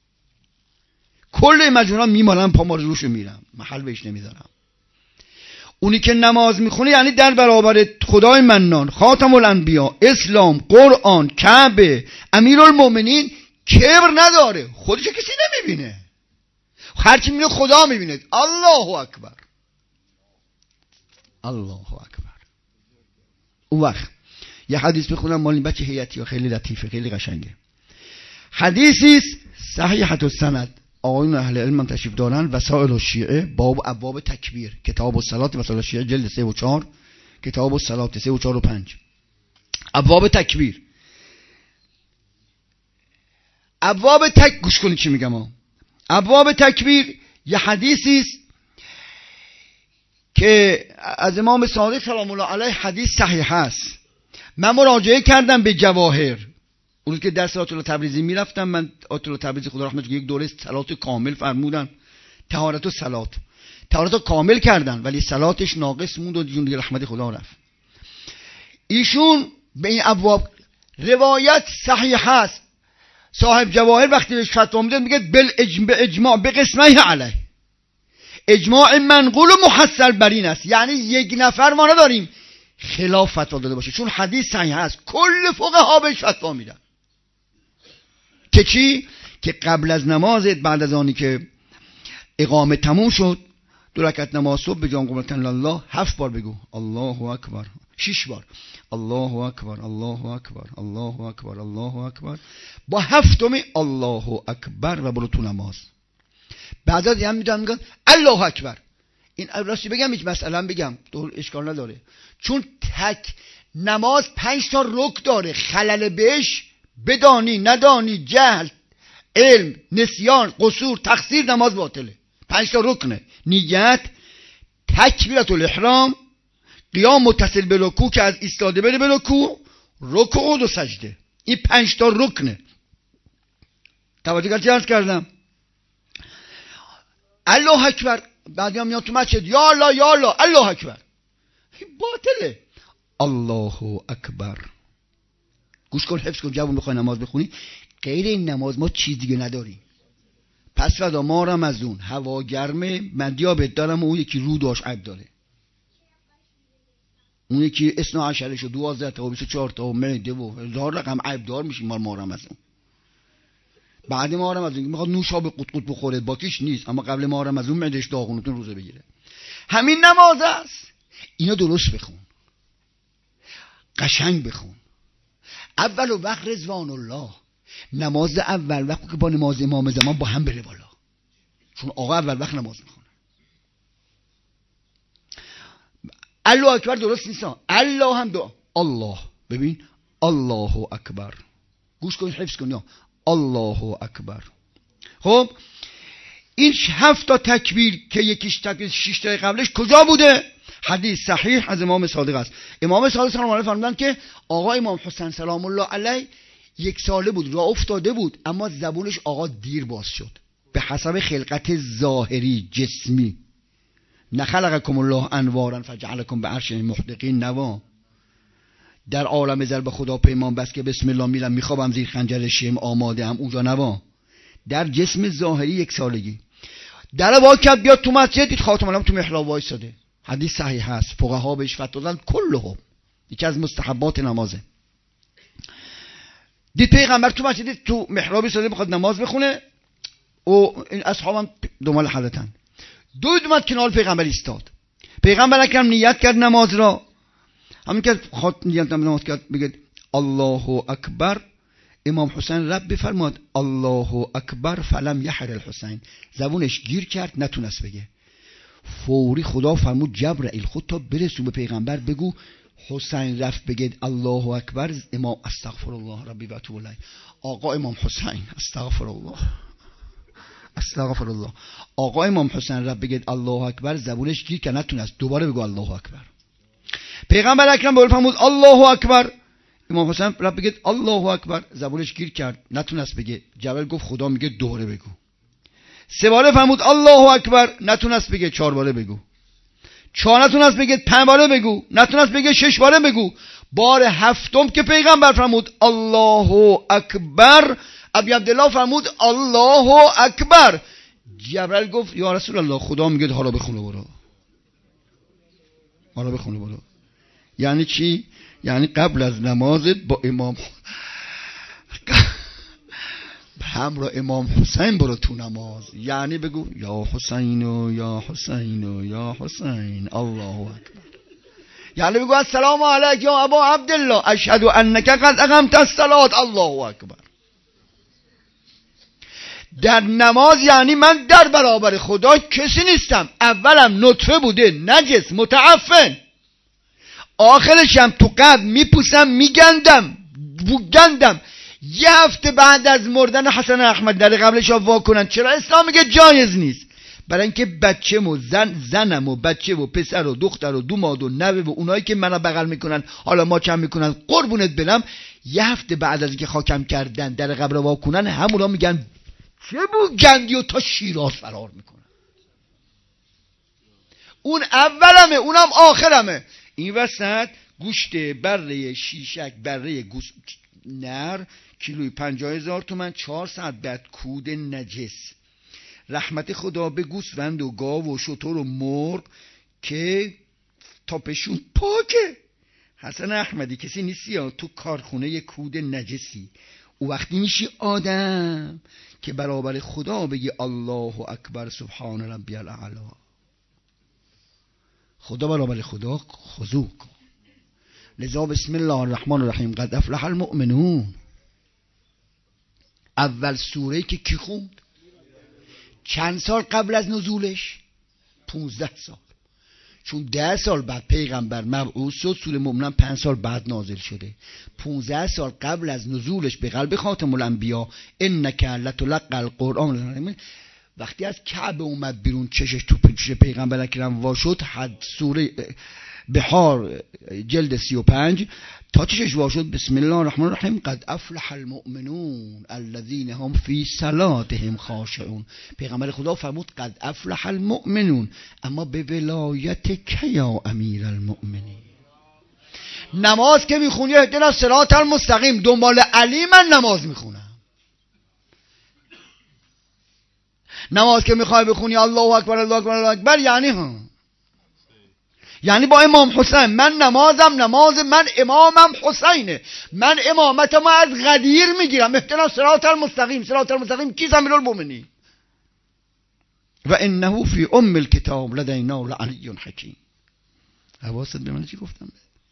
کل این مجموعه میمالم پام روش میرم، محل بهش نمیذارم. اونی که نماز میخونه یعنی در برابر خدای منان، خاتم الانبیا، اسلام، قرآن، کعبه، امیرالمومنین کبر نداره. خودش کسی نمیبینه، هر کی میبینه خدا میبینه. الله اکبر، الله اکبر. اون وقت یه حدیث بخونم مال این بچه هیئتی، خیلی لطیفه، خیلی قشنگه. حدیثی است صحیحه السند، آقایون اهل علم هم تشریف دارن. وسائل الشیعه، باب ابواب تکبیر، کتاب الصلاه، وسائل الشیعه جلد سه و چهار، کتاب الصلاه سه و چهار و پنج. ابواب تکبیر، ابواب تک گوش کنید چی میگم ها. ابواب تکبیر یه حدیثی است که از امام صادق سلام الله علیه حدیث صحیح است. من مراجعه کردم به جواهر، اون که درس آیت الله تبریزی میرفتم. من آیت الله تبریزی خدا رحمتش کنه یک دوره صلات کامل فرمودن، طهارت و صلات، طهارت رو کامل کردن ولی صلاتش ناقص موند و جون رحمت خدا رفت. ایشون به این ابواب روایت صحیح است. صاحب جواهر وقتی بهش فتوا میده میگه بل اجماع به قسمه علیه، اجماع منقول و محصل بر این است. یعنی یک نفر ما نداریم خلاف فتوا داده باشه، چون حدیث صحیح است. کل فقها بهش فتوا میدن که چی؟ که قبل از نمازت بعد از آنی که اقامه تموم شد دو رکعت نماز صبح به جان قربان الله هفت بار بگو الله اکبر، شش بار الله اکبر الله اکبر الله اکبر الله اکبر، با هفتمی الله اکبر و برو تو نماز. بعدا دیگه هم میدونم میگن الله اکبر. این راستی بگم هیچ مسئله بگم دور اشکال نداره، چون تک نماز پنج تا رکن داره، خلل بهش بدانی ندانی جهل علم نسیان قصور تقصیر نماز باطله. پنج تا رکنه: نیت، تکبیرت الاحرام، قیام متصل به رکوع که از ایستاده بره به رکوع، رکوع و سجده. این پنج تا رکنه. توجه کردی عرض کردم؟ الله اکبر بعدی هم میاد تو مسجد یا الله یا الله الله اکبر، این باطله. الله اکبر. گوش کن حفظ کن جوون بخوای نماز بخونی، غیر این نماز ما چیز دیگه نداریم. پس فدا ما رم از اون هوا گرمه من دیابت دارم و اون یکی رو داشت عیب داره، اون یکی اسنا عشرش و دوازده تا و بیست و چهار تا و معده و هزار رقم عیب دار میشیم ما ما رم از اون. بعد ما رم از اون میخواد نوشابه قط قط بخوره باکیش نیست، اما قبل ما رم از اون معدهش داغونتون روزه بگیره. همین نماز است. اینا درست بخون، قشنگ بخون. اول وقت رضوان الله، نماز اول وقت که با نماز امام زمان با هم بره بالا، چون آقا اول وقت نماز میخونه. الله اکبر درست نیست، الله هم دو الله. ببین الله اکبر، گوش کن حفظ کن یا الله اکبر. خب این هفت تا تکبیر که یکیش تکبیر شش تا قبلش کجا بوده؟ حدیث صحیح از امام صادق است. امام صادق سلام علیه فرمودند که آقا امام حسین سلام الله علیه یک ساله بود، راه افتاده بود، اما زبونش آقا دیر باز شد به حسب خلقت ظاهری جسمی. نخلقکم الله انوارا فجعلکم به عرشه محدقین نوا. در عالم زر به خدا پیمان بس که بسم الله میرم میخوابم زیر خنجر شیم آماده هم اونجا نوا. در جسم ظاهری یک سالگی در واقع بیاد تو مسجد دید خاتم الانبیا تو محراب وایساده. حدیث صحیح هست، فقها بهش فتوا دادن کلهم، یکی از مستحبات نمازه. دید پیغمبر تو مسجد تو محراب ایستاده بخواد نماز بخونه و این اصحابم دنبال حضرتن. دو اومد کنار پیغمبر ایستاد. پیغمبر اکرم نیت کرد نماز را، همین که خود نیت نماز کرد بگید الله اکبر. امام حسین رب بفرماد الله اکبر فلم یحر الحسین، زبونش گیر کرد نتونست بگه. فوری خدا فرمود جبرائیل خود تا برسو به پیغمبر بگو حسین رفت بگید الله اکبر. امام استغفر الله ربی و اتوب الیه. آقا امام حسین استغفر الله استغفر الله. آقا امام حسین رفت بگید الله اکبر، زبونش گیر کرد نتونست، دوباره بگو الله اکبر. پیغمبر اکرم بهش فرمود الله اکبر. امام حسین رفت بگید الله اکبر، زبونش گیر کرد نتونست بگه. جبرائیل گفت خدا میگه دوباره بگو. سه باره فرمود الله اکبر، نتونست بگه. چهار باره بگو. چهار نتونست بگه. پنج باره بگو. نتونست بگه. شش باره بگو. بار هفتم که پیغمبر فرمود الله اکبر، ابی عبدالله فرمود الله اکبر. جبرائیل گفت یا رسول الله خدا میگه حالا بخونه برو، حالا بخونه برو. یعنی چی؟ یعنی قبل از نمازت با امام همراه امام حسین برو تو نماز، یعنی بگو یا حسین و یا حسین و یا حسین الله اکبر. یعنی بگو السلام علیک یا ابا عبدالله اشهد انک قد اقمت الصلاة الله اکبر. در نماز یعنی من در برابر خدا کسی نیستم، اولم نطفه بوده نجس متعفن، آخرش هم تو قبر میپوسم میگندم بوگندم. یه هفته بعد از مردن حسن احمد در قبلش ها واکنن. چرا اسلام میگه جایز نیست؟ برای اینکه بچه و زن زنم و بچه و پسر و دختر و دوماد و نوه و اونایی که منو بغل میکنن حالا ما چم میکنن قربونت برم، یه هفته بعد از اینکه خاکم کردن در قبر واکنن همونا میگن چه بوگندی و تا شیراز فرار میکنن. اون اولمه اونم آخرمه. این وسط گوشت بره شیشک بره گوشت نر کیلوی پنجاه هزار تومن، چهار ساعت بعد کود نجس. رحمت خدا به گوسفند و گاو و شتر و مرغ که تاپشون پاکه. حسن احمدی کسی نیستی یا تو کارخونه کود نجسی، او وقتی میشی آدم که برابر خدا بگی الله اکبر سبحان ربی الاعلی. خدا برابر خدا خضوع کن. لذا بسم الله الرحمن الرحیم قد افلح المؤمنون اول سوره که کی خوند؟ چند سال قبل از نزولش؟ پونزده سال. چون ده سال بعد پیغمبر مبعوث شد، سوره مؤمنون پنج سال بعد نازل شده. پونزده سال قبل از نزولش به قلب خاتم الانبیا انک لتلقی القرآن. وقتی از کعبه اومد بیرون چشش تو پیش پیغمبر اکرم وا شد، حد سوره بحار جلد سی و پنج تا چشش وا شد بسم الله الرحمن الرحیم قد افلح المؤمنون الذین هم فی صلاتهم خاشعون. پیغمبر خدا فرمود قد افلح المؤمنون، اما به ولایت که یا امیر المؤمنین. نماز که میخونی اهدنا الصراط المستقیم، دنبال علی من نماز میخونم. نماز که میخوای بخونی الله اکبر الله اکبر الله اکبر یعنی هم یعنی با امام حسین. من نمازم نماز من امامم حسینه، من امامتم از غدیر میگیرم. اهدنا الصراط المستقیم. صراط المستقیم کی؟ امیرالمومنین. و انه فی ام الکتاب لدینا لعلی حکیم. حواست به من چی گفتم؟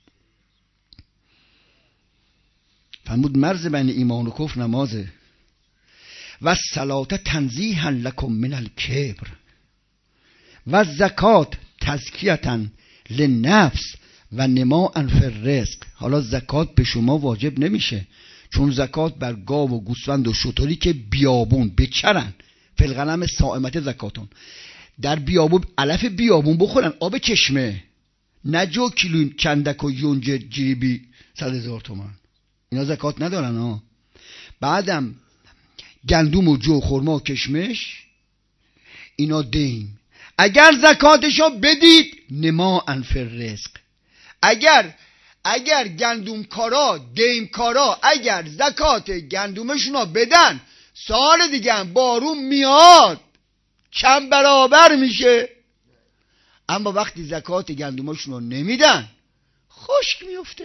فرمود مرز بین ایمان و کفر نمازه. و صلات تنزیها لکم من الکبر و زکات تزکیتا لنفس و نما فی الرزق. حالا زکات به شما واجب نمیشه، چون زکات بر گاو و گوسفند و شتری که بیابون بچرن، فی الغنم صائمت زکاتون. در بیابون علف بیابون بخورن، آب چشمه، نه جو کیلو چندک و یونج جیبی صد هزار تومان. اینا زکات ندارن ها. بعدم گندم و جو خرما و کشمش اینا دین. اگر زکاتشو بدید نما فی الرزق. اگر اگر گندم کارا دیم کارا اگر زکات گندمشونو بدن، سال دیگه هم بارون میاد چند برابر میشه. اما وقتی زکات گندمشونو نمیدن خشک میفته.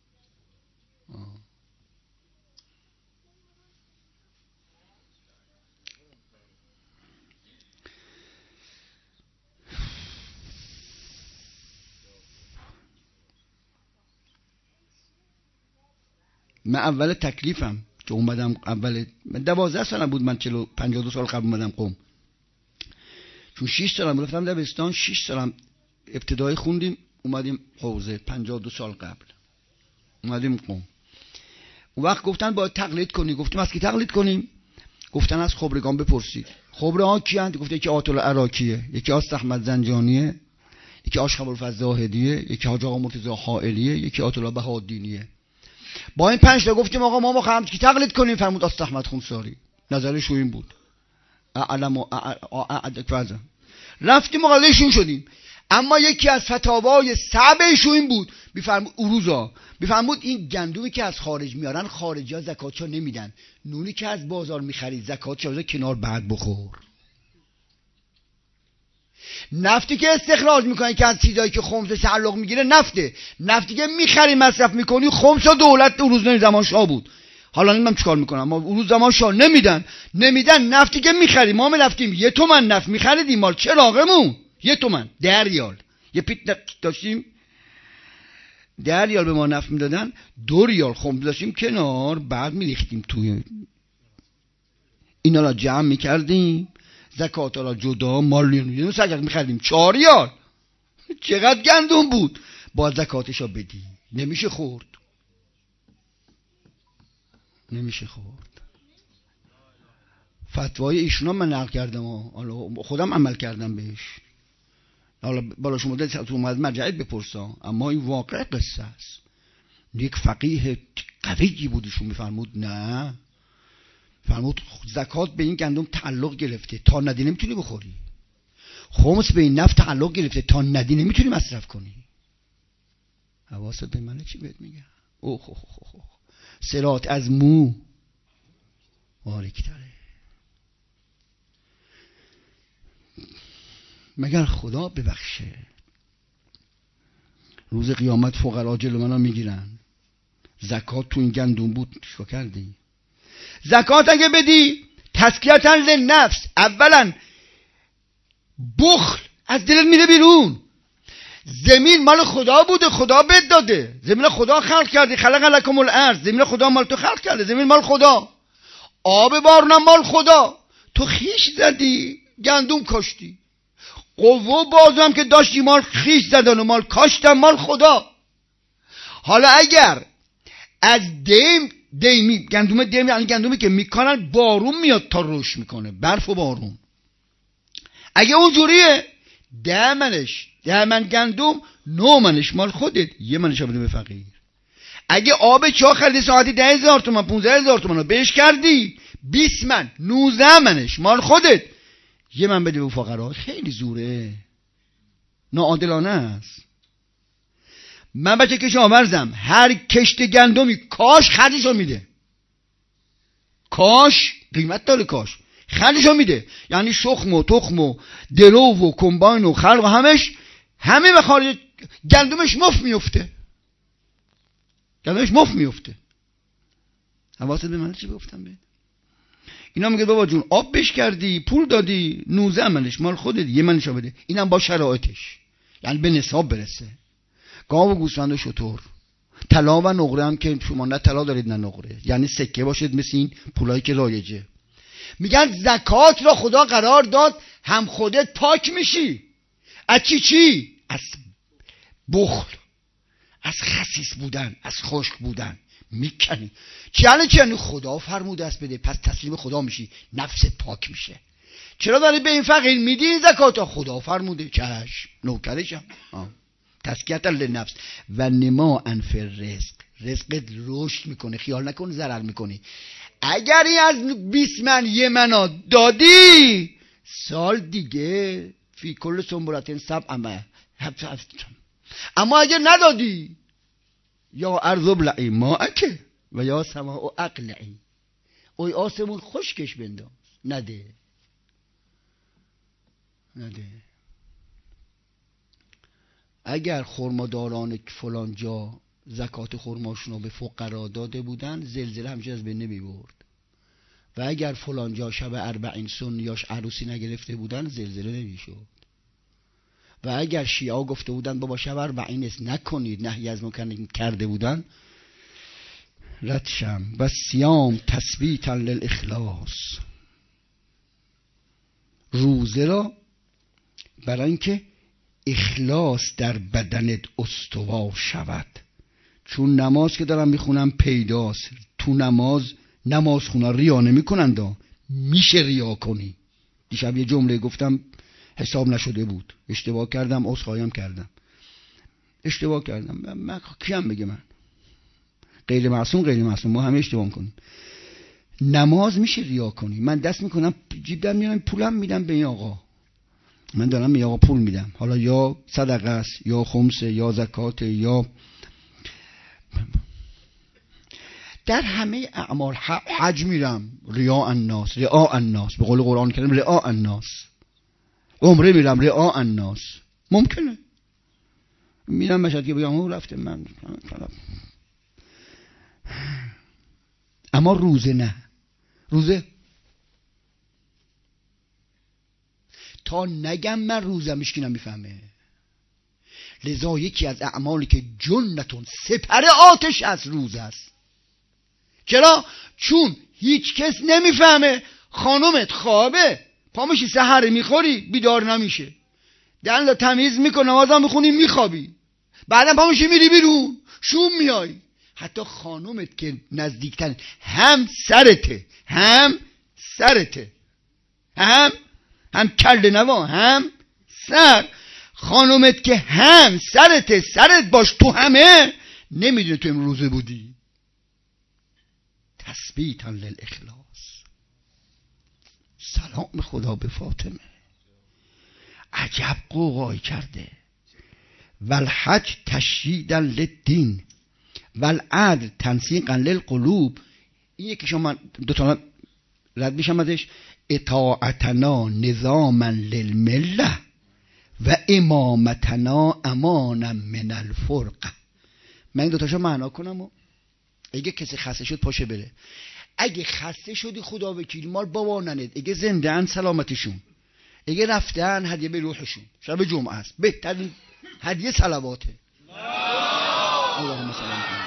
من اول تکلیفم که اومدم، اول دوازده سالم بود، من چلو پنجاه و دو سال قبل اومدم قم. چون شش سالم رفتم دبستان، شش سالم ابتدایی خوندیم، اومدیم حوزه. پنجاه و دو سال قبل اومدیم قم. اون وقت گفتن باید تقلید کنی. گفتیم از کی تقلید کنیم؟ گفتن از خبرگان بپرسید. خبره ها کیند؟ گفت یکی آیت الله عراقیه، یکی آست احمد زنجانیه، یکی آش ابوالفضل زاهدیه، یکی حاج آقا مرتضی حائلیه، یکی آیت الله بهاءالدینیه. با این پنج تا گفتیم آقا ما ما خواهم کی تقلید کنیم؟ فرمود آست احمد خونساری. نظرش این بود. اعلم و اعدک. رفتیم مقالشون شدیم. اما یکی از فتاوای صعبش این بود، بفرمود اروزا، بفرمود این گندمی که از خارج میارن خارجی ها زکاتشو نمیدن، نونی که از بازار میخرید زکاتشو کنار بعد بخور. نفتی که استخراج میکنی که از چیزایی که خمسش تعلق میگیره نفته، نفتی که میخری مصرف میکنی خمس و دولت اروز زمان شاه بود. حالا نمیدونم چیکار میکنم، ما اروز زمان شاه نمیدن نمیدن نفتی که میخری. ما میرفتیم یه تومن نفت میخریدیم، مال چراغمون یه تومن ده ریال. یه پیت داشتیم ده ریال به ما نفت میدادن، دو ریال خمس داشتیم کنار، بعد میریختیم توی اینا را جمع میکردیم، زکات را جدا مال یه سگک میخریدیم چهار ریال. چقدر گندم بود، با زکاتش را بدی. نمیشه خورد، نمیشه خورد. فتوای ایشونا من نقل کردم، حالا خودم عمل کردم بهش. حالا بالا شما ده اومد مرجعیت بپرسا، اما این واقع قصه است. یک فقیه قویی بودشون میفرمود نه، فرمود زکات به این گندم تعلق گرفته، تا ندی نمیتونی بخوری. خمس به این نفت تعلق گرفته، تا ندی نمیتونی مصرف کنی. حواست به منه چی بهت میگم؟ اوه اوه اوه اوه صراط از مو باریک‌تره. مگر خدا ببخشه روز قیامت فقرا جلو منو میگیرن، زکات تو این گندم بود چیکار کردی؟ زکات اگه بدی تزکیةً للنفس، اولا بخل از دلت میره بیرون. زمین مال خدا بوده، خدا بهت داده. زمین خدا خلق کرده، خلق لکم الارض. زمین خدا مال تو خلق کرده، زمین مال خدا. آب بارونم مال خدا. تو خیش زدی، گندم کاشتی. قوه بازو هم که داشتی مال خیش زدن و مال کاشتن مال خدا. حالا اگر از دیم دیمی گندم دیم یعنی گندمی که میکنن بارون میاد تا رشد میکنه، برف و بارون. اگه اونجوریه ده منش ده من گندم نو منش مال خودت، یه منش بده به فقیر. اگه آب چاه خریدی ساعتی ده هزار تومن پونزده هزار تومن رو بهش کردی بیست من نوزده منش مال خودت، یه من بده به فقرا. خیلی زوره، ناعادلانه است. من بچه کشاورزم، هر کشت گندمی کاش خرجشو میده. کاش قیمت داره، کاش خرجشو میده. یعنی شخم و تخم و درو و کمباین و خلق و همش همه به خارج گندمش مفت میفته. گندمش مفت میفته. حواست به من چی گفتم؟ به اینا میگه بابا جون آب بش کردی، پول دادی، نوزده منش مال خودت، یه منشو بده. اینم با شرایطش، یعنی به نصاب برسه. گاو و گوسفند و شتر، طلا و نقره هم که شما نه طلا دارید نه نقره، یعنی سکه باشید مثل این پولایی که رایجه. میگن زکات را خدا قرار داد هم خودت پاک میشی. از چی چی؟ از بخل، از خسیس بودن، از خشک بودن میکنی. چیانه چیانه خدا فرموده است بده، پس تسلیم خدا میشی، نفست پاک میشه. چرا داری به این فقیر میدی این زکات؟ خدا فرموده، چشم نوکرشم. تزکیة للنفس و نما انفر رزق، رزقت رشد میکنه، خیال نکن ضرر میکنی. اگر این از بیست من یه منا دادی سال دیگه فی کل سنبلتین سب امه. اما اگر ندادی یا ارض ابلعی ماءک و یا سماء اقلعی، اوی آسمون خشکش بنداز. نده نده. اگر خرماداران فلان جا زکات خرماشون رو به فقرا داده بودن زلزله همچه از بین نمی برد. و اگر فلان جا شب اربعین سنیاش عروسی نگرفته بودن زلزله نمی شد. و اگر شیعه گفته بودن بابا شب اربعین است نکنید، نهی از ممکن کرده بودن، ردشم. و صیام تثبیتا للاخلاص، روزه را برای اینکه اخلاص در بدنت استوار شود. چون نماز که دارم میخونم پیداست، تو نماز نماز خونن ریا نمی کنند، میشه ریا کنی. دیشب یه جمله گفتم حساب نشده بود، اشتباه کردم، عذرخواهی کردم، اشتباه کردم. من کیم بگه من غیر معصوم غیر معصوم ما همه اشتباه کنیم. نماز میشه ریا کنی. من دست میکنم جیب در میارم پولم میدم به این آقا، من دارم به آقا پول میدم، حالا یا صدقه است یا خمسه یا زکات یا در همه اعمال. حج میرم ریا الناس، ریا الناس به قول قرآن کریم ریا الناس. عمره میرم ریا الناس. ممکنه میرم مشهد که بگم او رفته من، اما روزه نه. روزه تا نگم من روزه مشکی نمیفهمه. لذا یکی از اعمالی که جنتون سپر آتش از روزه است. چرا؟ چون هیچ کس نمیفهمه. خانومت خوابه، پا میشی سحر میخوری بیدار نمیشه، دل تمیز میکنه، نمازم میخونی میخوابی، بعدم پا میشی میری بیرون شوم میای. حتی خانومت که نزدیکتر هم سرته هم سرته هم هم کله نوا هم سر، خانومت که هم سرته سرت باش تو همه نمیدونه تو امروزه بودی. تثبیتا للاخلاص. سلام خدا به فاطمه، عجب قوقای کرده. والحج تشدیدا للدین والعدل تنسیقا للقلوب. این یکی شما دو تا رد میشم ازش. اطاعتنا نظاما للمله و امامتنا امانا من الفرقه. من این دو تاشو معنا کنم و اگه کسی خسته شد پاشه بره. اگه خسته شدی خدا وکیل مال بابا ننت، اگه زنده ان سلامتشون، اگه رفتن هدیه به روحشون. شب جمعه است، بهترین هدیه صلواته. اللهم صل علی محمد.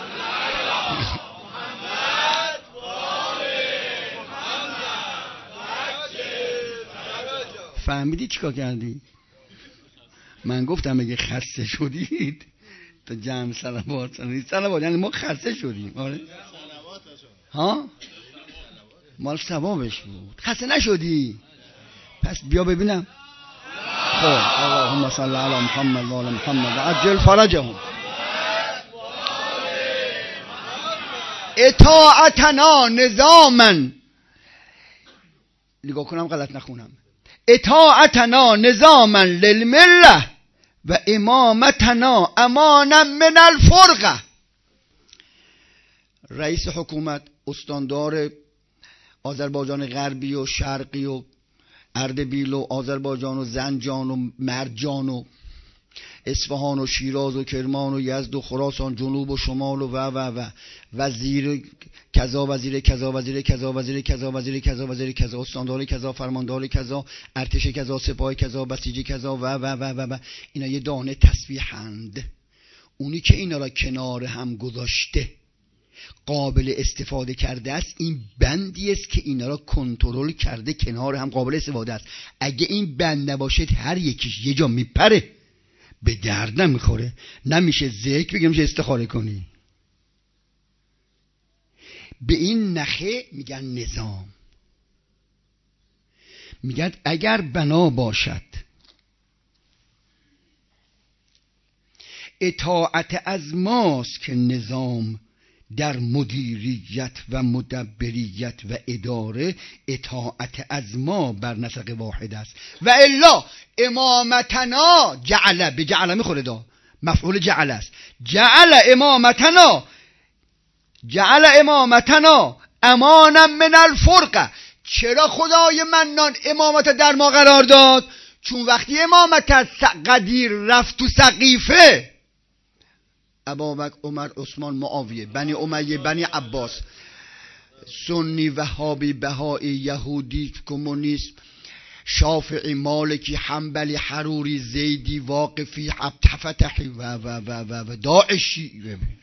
فهمیدی چیکار کردی؟ من گفتم اگه خسته شدید تا جمع صلوات صلوات صلوات یعنی ما خسته شدیم. آره ها مال ثوابش بود، خسته نشدی. پس بیا ببینم. خب اللهم صل علی محمد و آل محمد و عجل فرجهم. اطاعتنا نظاما، نگاه کنم غلط نخونم، اطاعتنا نظاما للمله و امامتنا امانا من الفرقه. رئیس حکومت، استاندار آذربایجان غربی و شرقی و اردبیل و آذربایجان و زنجان و مرجان و اصفهان و شیراز و کرمان و یزد و خراسان جنوب و شمال و و و و وزیر کذا وزیر کذا وزیر کذا وزیر کذا وزیر کذا وزیر کذا استاندار کذا فرماندار کذا ارتش کذا سپاه کذا بسیج کذا و و و و و اینا یه دانه تسبیحند. اونی که اینا را کنار هم گذاشته قابل استفاده کرده است، این بندی است که اینا را کنترل کرده کنار هم قابل استفاده است. اگه این بند نباشه هر یکیش یه جا میپره، به درد نمیخوره. نمیشه ذکر بگیم که استخاره کنی. به این نخه میگن نظام. میگن اگر بنا باشد اطاعت از ماست که نظام در مدیریت و مدبریت و اداره اطاعت از ما بر نسق واحد است. و الا امامتنا جعل، به جعل میخوره دا، مفعول جعل است. جعل امامتنا جعل امامتنا امانا من الفرقه. چرا خدای منان امامت در ما قرار داد؟ چون وقتی امامت از قدیر رفت تو سقیفه، ابوبکر، عمر، عثمان، معاویه، بنی امیه، بنی عباس، سنی، وهابی، بهایی، یهودی، کمونیست، شافعی، مالکی، حنبلی، حروری، زیدی، واقفی، فتحی و و و و و داعشی.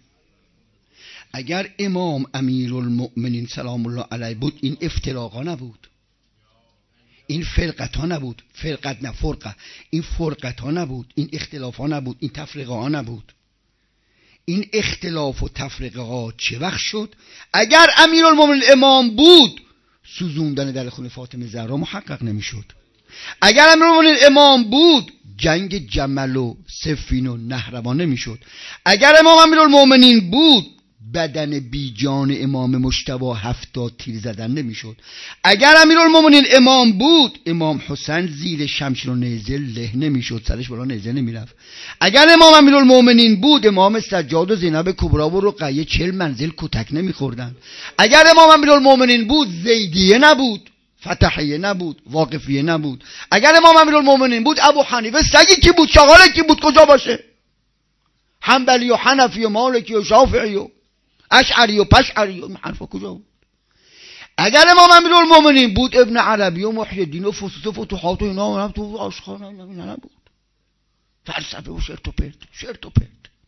اگر امام امیرالمؤمنین سلام الله علیه بود، این افتراقا نبود، این فرقت ها نبود، فرقت نه فرقه، این فرقت ها نبود، این اختلاف ها نبود، این تفرقه ها نبود. این اختلاف و تفرقه ها چه وقت شد؟ اگر امیرالمومنین امام بود، سوزوندن در خون فاطمه زهرا محقق نمیشد. اگر امیرالمومنین امام بود، جنگ جمل و صفین و نهروان نمیشد. اگر امام امیرالمومنین بود، بدن بی جان امام مجتبی هفتاد تیر زدن نمیشد. اگر امیرالمومنین امام بود، امام حسین زیر شمشیر و نیزه له نمیشد، سرش بالا نیزه نمیرفت. اگر امام امیرالمومنین بود، امام سجاد و زینب کبری و رقیه چهل منزل کتک نمیخوردن. اگر امام امیرالمومنین بود، زیدیه نبود، فتحیه نبود، واقفیه نبود. اگر امام امیرالمومنین بود، ابو حنیفه سگی کی بود، شغاله کی بود، کجا باشه؟ حنبلی و حنفی و مالکی و شافعی و اشعری و پشعری و حرفا کجا بود؟ اگر امام امیرالمومنین بود، ابن عربی و محی الدین و فصوص و فتوحات و اینا هم تو آشخانه اینا نبود. فلسفه و شرط و پرت، شرط و پرت،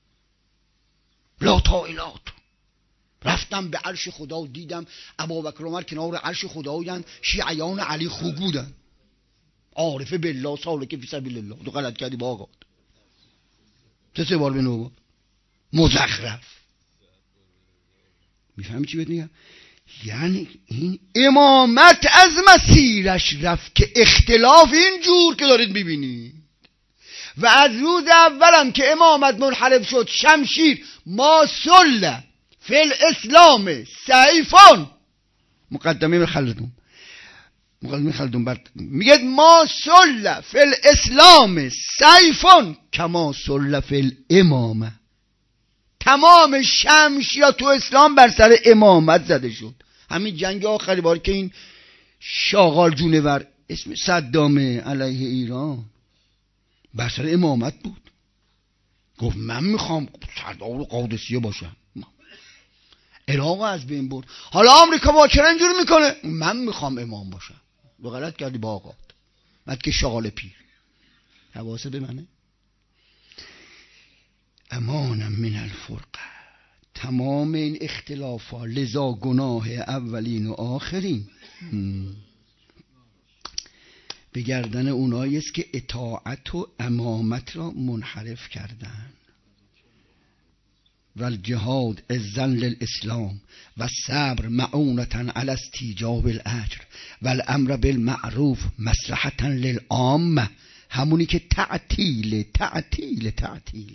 لا طائلات. رفتم به عرش خدا و دیدم ابوبکر و عمر کنار عرش خدایند، شیعیان علی خوب بودن، عارف بالله، سالک فی سبیل الله. تو غلط کردی با آقا، سه سه بار به نو مزخرف. میفهمی چی بهت میگم؟ یعنی این امامت از مسیرش رفت که اختلاف اینجور که دارید میبینید. و از روز اولم که امامت منحرف شد، شمشیر ما سل فی الاسلام سیفان، مقدمه میخلدون مقدمه میخلدون بعد میگه ما سل فی الاسلام سیفان کما سل فی الامامه. تمام شمشیرها تو اسلام بر سر امامت زده شد. همین جنگ آخری بار که این شاغال جونور اسم صدام علیه ایران بر سر امامت بود. گفت من میخوام سردار قادسیه باشم. عراق از بین برد. حالا آمریکا با چرا اینجوری میکنه؟ من میخوام امام باشم. به غلط کردی با آقات، بعد که شغال پیر حواسه به منه. امانم من الفرقه، تمام این اختلافا لذا گناه اولین و آخرین به گردن اونایی است که اطاعت و امامت را منحرف کردن. و الجهاد اذن للاسلام و صبر معونتا علی استیجاب الاجر و الامر بالمعروف مصلحتا للعامه. همونی که تعطیل تعطیل تعطیل.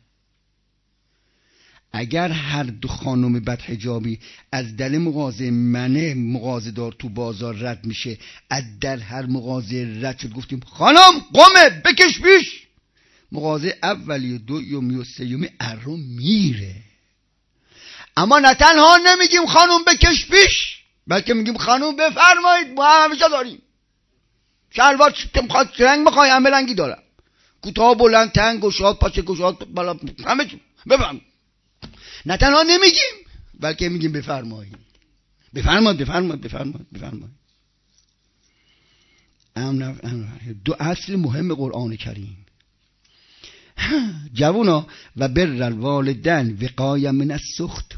اگر هر دو خانم بدحجابی از دل مغازه منه مغازه دار تو بازار رد میشه، از در هر مغازه رد شد گفتیم خانم قمه بکش پیش، مغازه اولی و دومی و سومی ارو میره. اما نه تنها نمیگیم خانم بکش پیش، بلکه میگیم خانم بفرمایید ما همیشه داریم. شلوار که میخواد رنگ میخوای همه رنگی دارم، کوتاه بلند تنگ گشاد پاچه گشاد بالا همه چی بفرمایید. نه تنها نمیگیم بلکه میگیم بفرمایید بفرمایید بفرمایید بفرمایید بفرمایید. دو اصل مهم قرآن کریم. جوونا و بر الوالدین وقایه من السخط،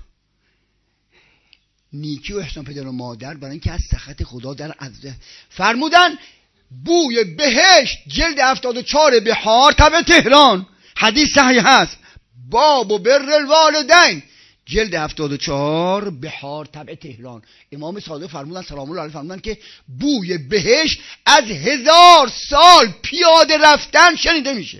نیکی و احسان پدر و مادر برای اینکه از سخط خدا در از فرمودن. بوی بهشت جلد هفتاد و چهار بهار طبع تهران، حدیث صحیح هست. باب و بر الوالدین جلد هفتاد و چهار بهار طبع تهران. امام صادق فرمودن سلام الله علیه فرمودن که بوی بهشت از هزار سال پیاده رفتن شنیده میشه.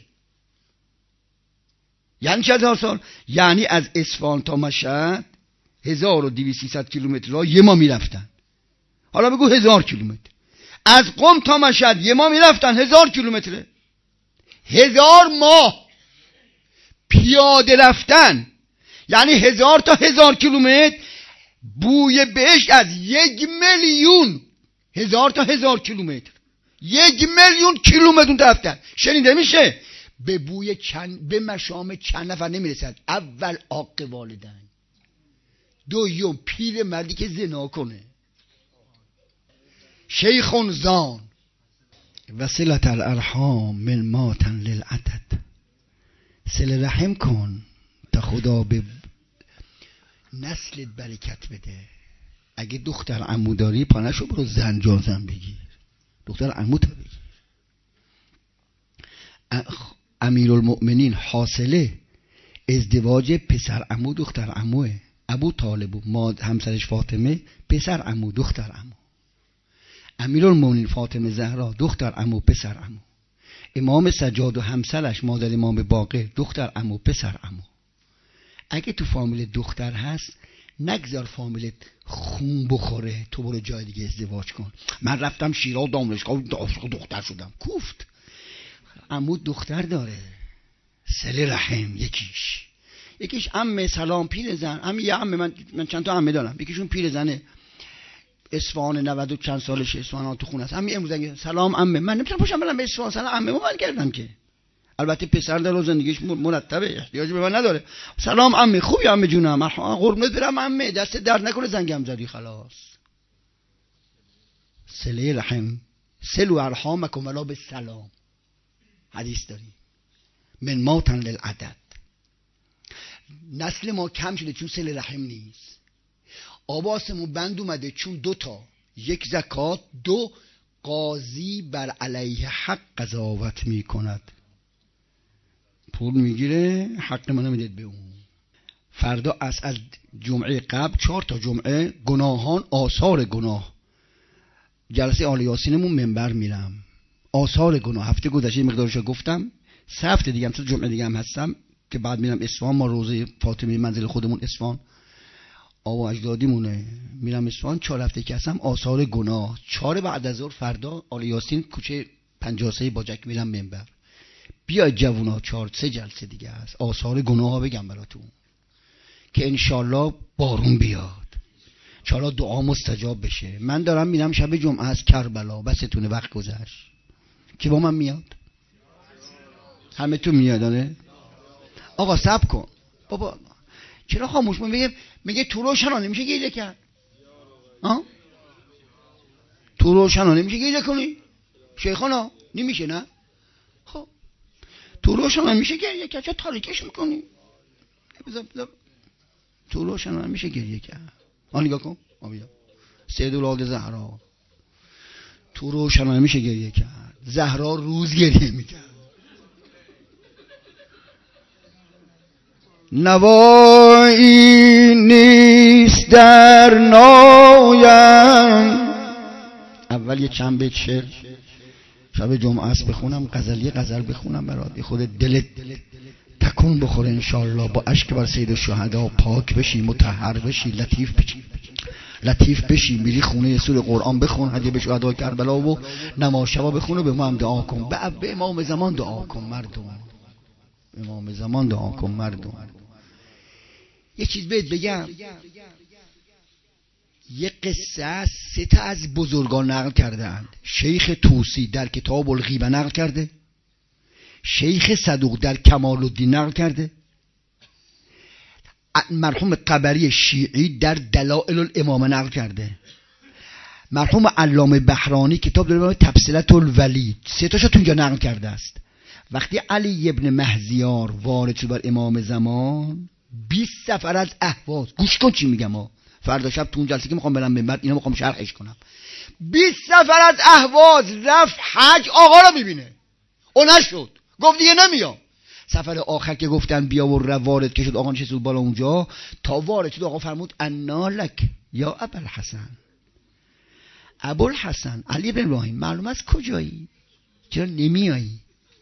یعنی چه هزار سال؟ یعنی از اصفهان تا مشهد هزار و دویست سیصد کیلومتر را یه ما میرفتن. حالا بگو هزار کیلومتر. از قم تا مشهد یه ما میرفتن، هزار کیلومتره. هزار ماه پیاده رفتن یعنی هزار تا هزار کیلومتر. بوی بهشت از یک میلیون هزار تا هزار کیلومتر، یک میلیون کیلومتر رفتن شنیده میشه. به بوی چند به مشام چند نفر نمیرسد. اول عاق والدین، دوم پیر مردی که زنا کنه، شیخ زان، وصلت الارحام من ماتن للعدد. صله رحم کن تا خدا به نسلت برکت بده. اگه دختر عمو داری پانشو برو زن جازم بگیر، دختر عمو تا بگیر. امیرالمؤمنین حاصله ازدواج پسر عمو دختر عموه. ابو طالب و ماد همسرش فاطمه پسر عمو دختر عمو. امیرالمؤمنین فاطمه زهرا دختر عمو پسر عمو. امام سجاد و همسرش مادر امام باقر دختر عمو پسر عمو. اگه تو فامیل دختر هست نگذار فامیلت خون بخوره تو برو جای دیگه ازدواج کن. من رفتم شیراز دانشگاه دختر شدم. کوفت. عمو دختر داره. صله رحم یکیش یکیش عمه سلام پیر زن. عمه یه عمه من من چند تا عمه دارم. یکیشون پیر زنه اصفهان نود و چند سالشه، اصفهان تو خونه است. عمه امروز میگه سلام عمه. من نمیتونم پاشم برم به اصفهان سلام عمه من کردم که. البته پسر داره و زندگیش مرتبه احتیاجی به من نداره. سلام عمه خوبی عمه جونم قربونت برم عمه دست درد نکنه زنگم زدی خلاص. صله رحم سلو ارحامکم ولا بالسلام حدیث داری. من ماتن للعدد. نسل ما کم شده چون صله رحم نیست. آباسمون بند اومده چون دو تا، یک زکات، دو قاضی بر علیه حق قضاوت میکند، پول میگیره حق منو میدید به اون. فردا از از جمعه قبل چهار تا جمعه گناهان آثار گناه جلسه آل یاسینمون منبر میرم. آثار گناه هفته گذشته مقدارشو گفتم. سه هفته دیگه هم تا جمعه دیگه هم هستم که بعد میرم اصفهان. ما روزه فاطمه منزل خودمون اصفهان آوا اجدادیمونه. میرم اصفهان چهار هفته که هستم آثار گناه. چهار بعد از ظهر فردا آل یاسین کوچه پنجاه و سه باجک میرم منبر. بیا جوونا چهار سه جلسه دیگه هست آثار گناه ها بگم براتون که انشالله بارون بیاد، انشالله دعا مستجاب بشه. من دارم میرم شب جمعه از کربلا. بستونه وقت گذشت. کی با من میاد؟ همه تو میادانه؟ آقا صبر کن بابا. چرا خاموش؟ میگه میگه تو روشنانه میشه گریه کرد. ها؟ تو روشنانه میشه گریه کنی؟ شیخانا نمیشه نه؟ خب تو روشنانه میشه گریه کرد، چرا تاریکش میکنی؟ بذار بذار تو روشنانه میشه گریه کرد. آن نگاه کن آبیا سید اولاد زهرا تو روشنانه میشه گریه کرد. زهرا روز گریه میکرد. نوایی نیست در نایم. اول یه چند بیت شعر شب جمعه است بخونم، غزلی غزل بخونم برات، خود دلت تکون بخوره انشالله. با اشک بر سید الشهدا پاک بشی، مطهر بشی، لطیف بشی، لطیف بشی. میری خونه سوره قرآن بخون، هدیه به شهدای کربلا و نماز شبا بخونه، به ما هم دعا کن. به امام زمان دعا کن مردم، امام زمان دعا کن مردم. یه چیز بهت بگم، یه قصه از سه تا از بزرگان نقل کردند. شیخ توسی در کتاب الغیبه نقل کرده، شیخ صدوق در کمال الدین نقل کرده، مرحوم قبری شیعی در دلائل الامامه نقل کرده، مرحوم علامه بحرانی کتاب داره به نام تبصرة الولید، سه تاشو تو اینجا نقل کرده است. وقتی علی ابن مهزیار وارد شد بر امام زمان، بیست سفر از اهواز، گوش کن چی میگم ها، فردا شب تو اون جلسه که میخوام برم منبر اینا میخوام شرحش کنم، بیست سفر از اهواز رفت حج آقا رو ببینه، او نشد، گفت دیگه نمیام. سفر آخر که گفتن بیا و وارد که شد، آقا نشست بالا اونجا، تا وارد شد آقا فرمود انا لک یا ابوالحسن. ابوالحسن علی بن ابراهیم معلوم است کجایی؟ چرا نمیایی؟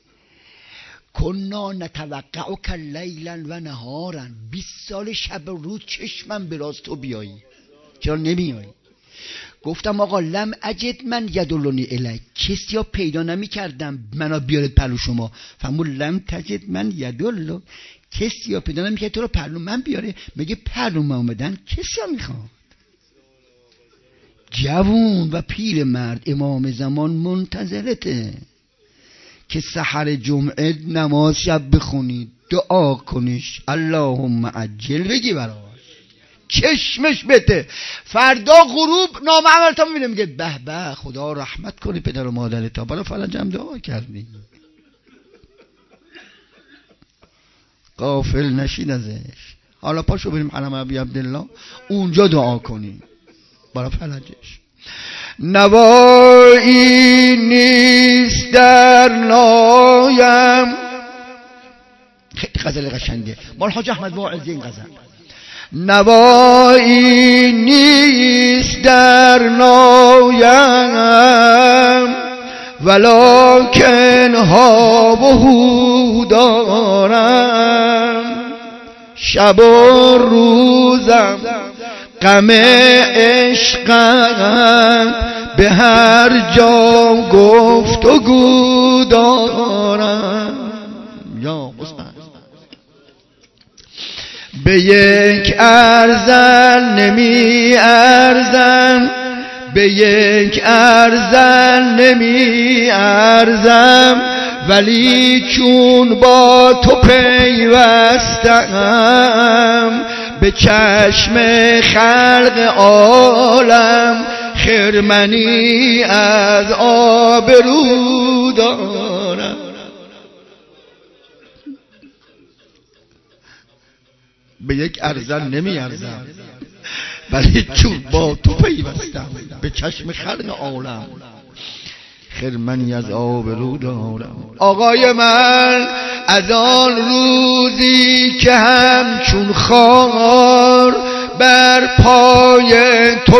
کنا نتوقعک لیلا و نهارا، بیست سال شب و روز چشمم براز تو بیایی، چرا نمیایی؟ گفتم آقا لم اجد من یدلونی الیک، کسی ها پیدا نمی کردم منو بیارد پلو شما. فرمود لم تجد من یدلو، کسی ها پیدا نمی کرد تو رو پلو من بیاره. میگه پلو من اومدن کسی ها میخواد؟ جوون و پیر مرد امام زمان منتظرته که سحر جمعه نماز شب بخونی، دعا کنیش اللهم عجل بگی براش، چشمش بته. فردا غروب نامه عملتا میبینه، میگه به به خدا رحمت کنی پدر و مادرت، تا برای فلانجم دعا کردی. غافل نشید ازش. حالا پاشو بریم حرم ابی عبدالله اونجا دعا کنی برای فلانجش. نوایی نیست در نایم. خیلی غزل قشنگه، مال حاج احمد واعظی این غزل. نوایی نیست در نایم، ولکن ها و هو دارم. شب و روزم غم عشقم، به هر جا گفت و گو دارم. یا به یک ارزن نمی ارزن، به یک ارزن نمی ارزم، ولی چون با تو پیوستم، به چشم خلق عالم خرمنی از آبرو دارم. به یک ارزن نمی ارزم، ولی چون با تو پیوستم، به چشم خلق عالم خرمنی از آبرو دارم. آقای من از آن روزی که همچون خار بر پای تو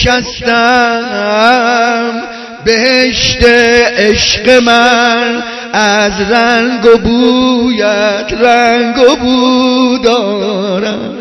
بنشستم، بهشت عشق من از رنگ و بویت رنگ و بو دارم.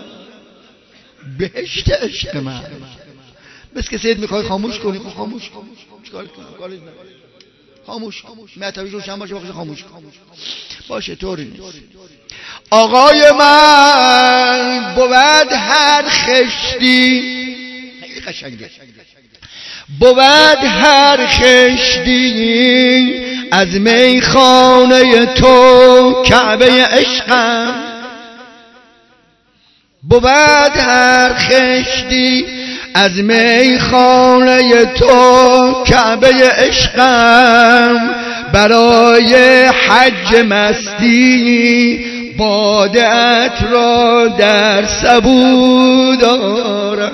بهشت عشق من. بس که سید میخوای خاموش کنی، خب خاموش کن. چیکار کنم؟ خاموش مطلبی روشن باشه، باشه خاموش باشه، طوری نیست. آقای من بود هر خشتی، خیلی قشنگه، بود هر خشتی از میخانه تو کعبه عشقم. بود هر خشتی از میخانه تو کعبه عشقم، برای حج مستی بادت را در سبو دارم.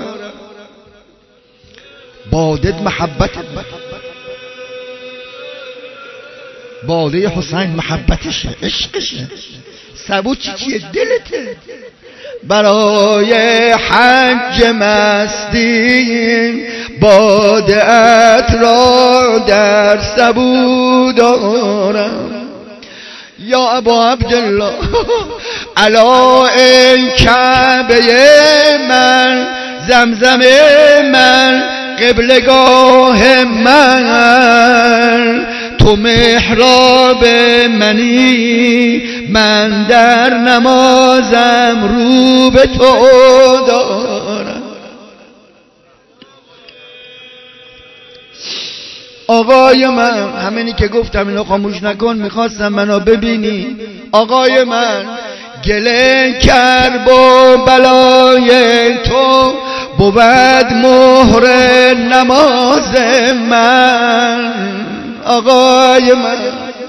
بادت محبت، باده حسین محبتشه، عشقشه. سبو چی چیه؟ دلته. برای حج مستی بادت را در سبو دارم. یا ابا عبدالله علا ای کعبه من، زمزم من، قبلگاه من، تو محراب منی، من در نمازم رو به تو دارم. آقای من، همینی که گفتم اینو خاموش نکن، میخواستم منو ببینی. آقای من، گله کرب و بلای تو بود مهر نماز من. آقای من،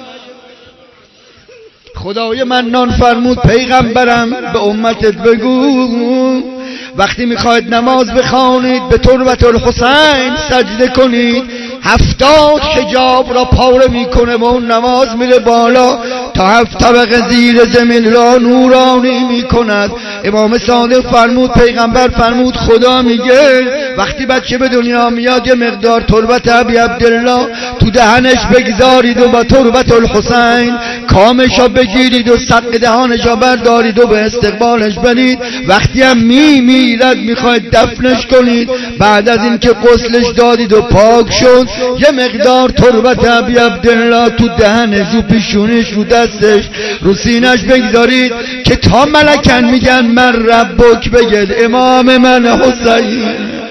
خدای منان فرمود پیغمبرم به امتت بگو وقتی میخواید نماز بخوانید به تربت الحسین سجده کنید، هفتاد حجاب را پاره میکنه و اون نماز میره بالا تا هفت طبقه زیر زمین را نورانی میکند. امام صادق فرمود، پیغمبر فرمود، خدا میگه وقتی بچه به دنیا میاد یه مقدار تربت ابی عبدالله تو دهنش بگذارید و با تربت الحسین کامشا بگیرید و صدق دهانشا بردارید و به استقبالش برید. وقتی هم می میرد میخواید دفنش کنید، بعد از اینکه غسلش دادید و پاک شد یه مقدار تربت ابی عبدالله تو دهنش، رو پیشونش، رو دستش، رو سینش بگذارید که تا ملکن میگن من ربک بگید امام من حسین.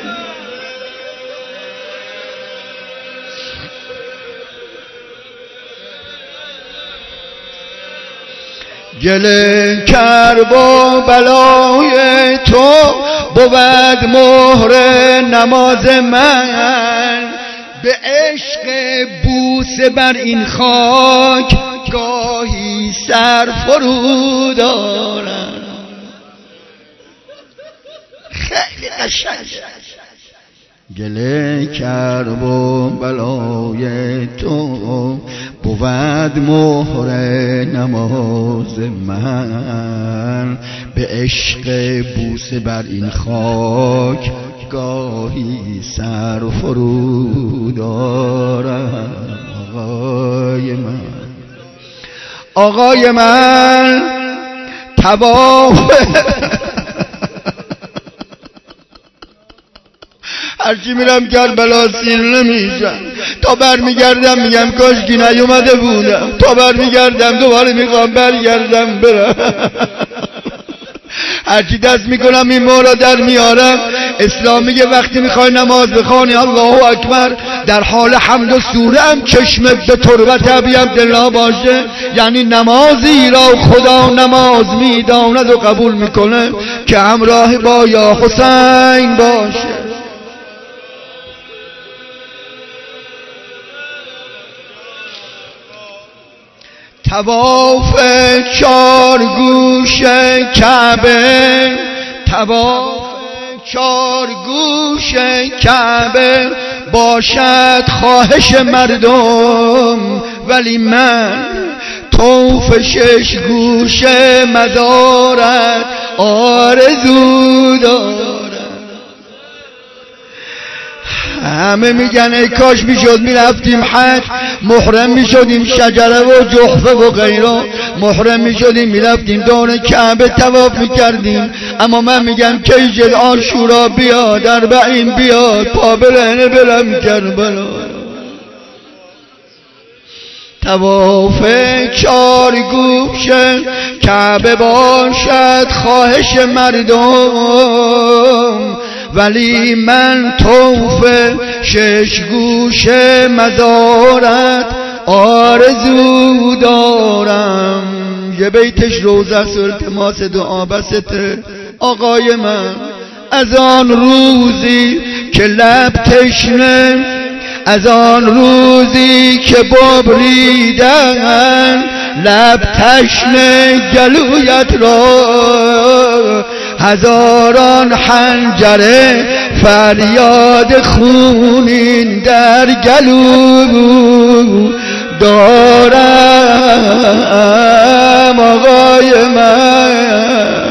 گله کرب و بلای تو بود مهر نماز من، به عشق بوسه بر این خاک گاهی سر فرو دارم. خیلی قشنگ. گله کرب و بلای تو بود مهر نماز من، به عشق بوسه بر این خاک گاهی سر فرو دارم. آقای من، آقای من، طواف هرچی میرم کربلا سیر نمیشم، تا بر میگردم میگم کاشکی نیومده بودم، تا بر میگردم دوباره میخوام برگردم برم. هرچی دست میکنم این مورا در میارم. اسلام میگه وقتی میخوای نماز بخوانی الله اکبر، در حال حمد و سوره هم چشمت به تربت ابی عبدالله باشه، یعنی نمازی را خدا نماز میداند و قبول میکنه که همراه با یا حسین باشه. طواف چار گوش کعبه، طواف چار گوش کعبه باشد خواهش مردم، ولی من طوف شش گوش مزارت آرزو دارم. همه میگن ای کاش میشد میرفتیم حج، محرم میشدیم شجره و جحفه و غیره، محرم میشدیم میرفتیم دور کعبه طواف میکردیم. اما من میگم کیجل عاشورا بیاد، اربعین بیاد، پا برهنه برم کربلا. طواف چار گوش کعبه باشد خواهش مردم، ولی من طوف شش گوش مزارت آرزو دارم. یه بیتش روزه است، التماس دعا بسته آقای من از آن روزی که لب تشنه، از آن روزی که ببریدن لب تشنه گلویت را، هزاران حنجره فریاد خونین در گلو دارم آقای من.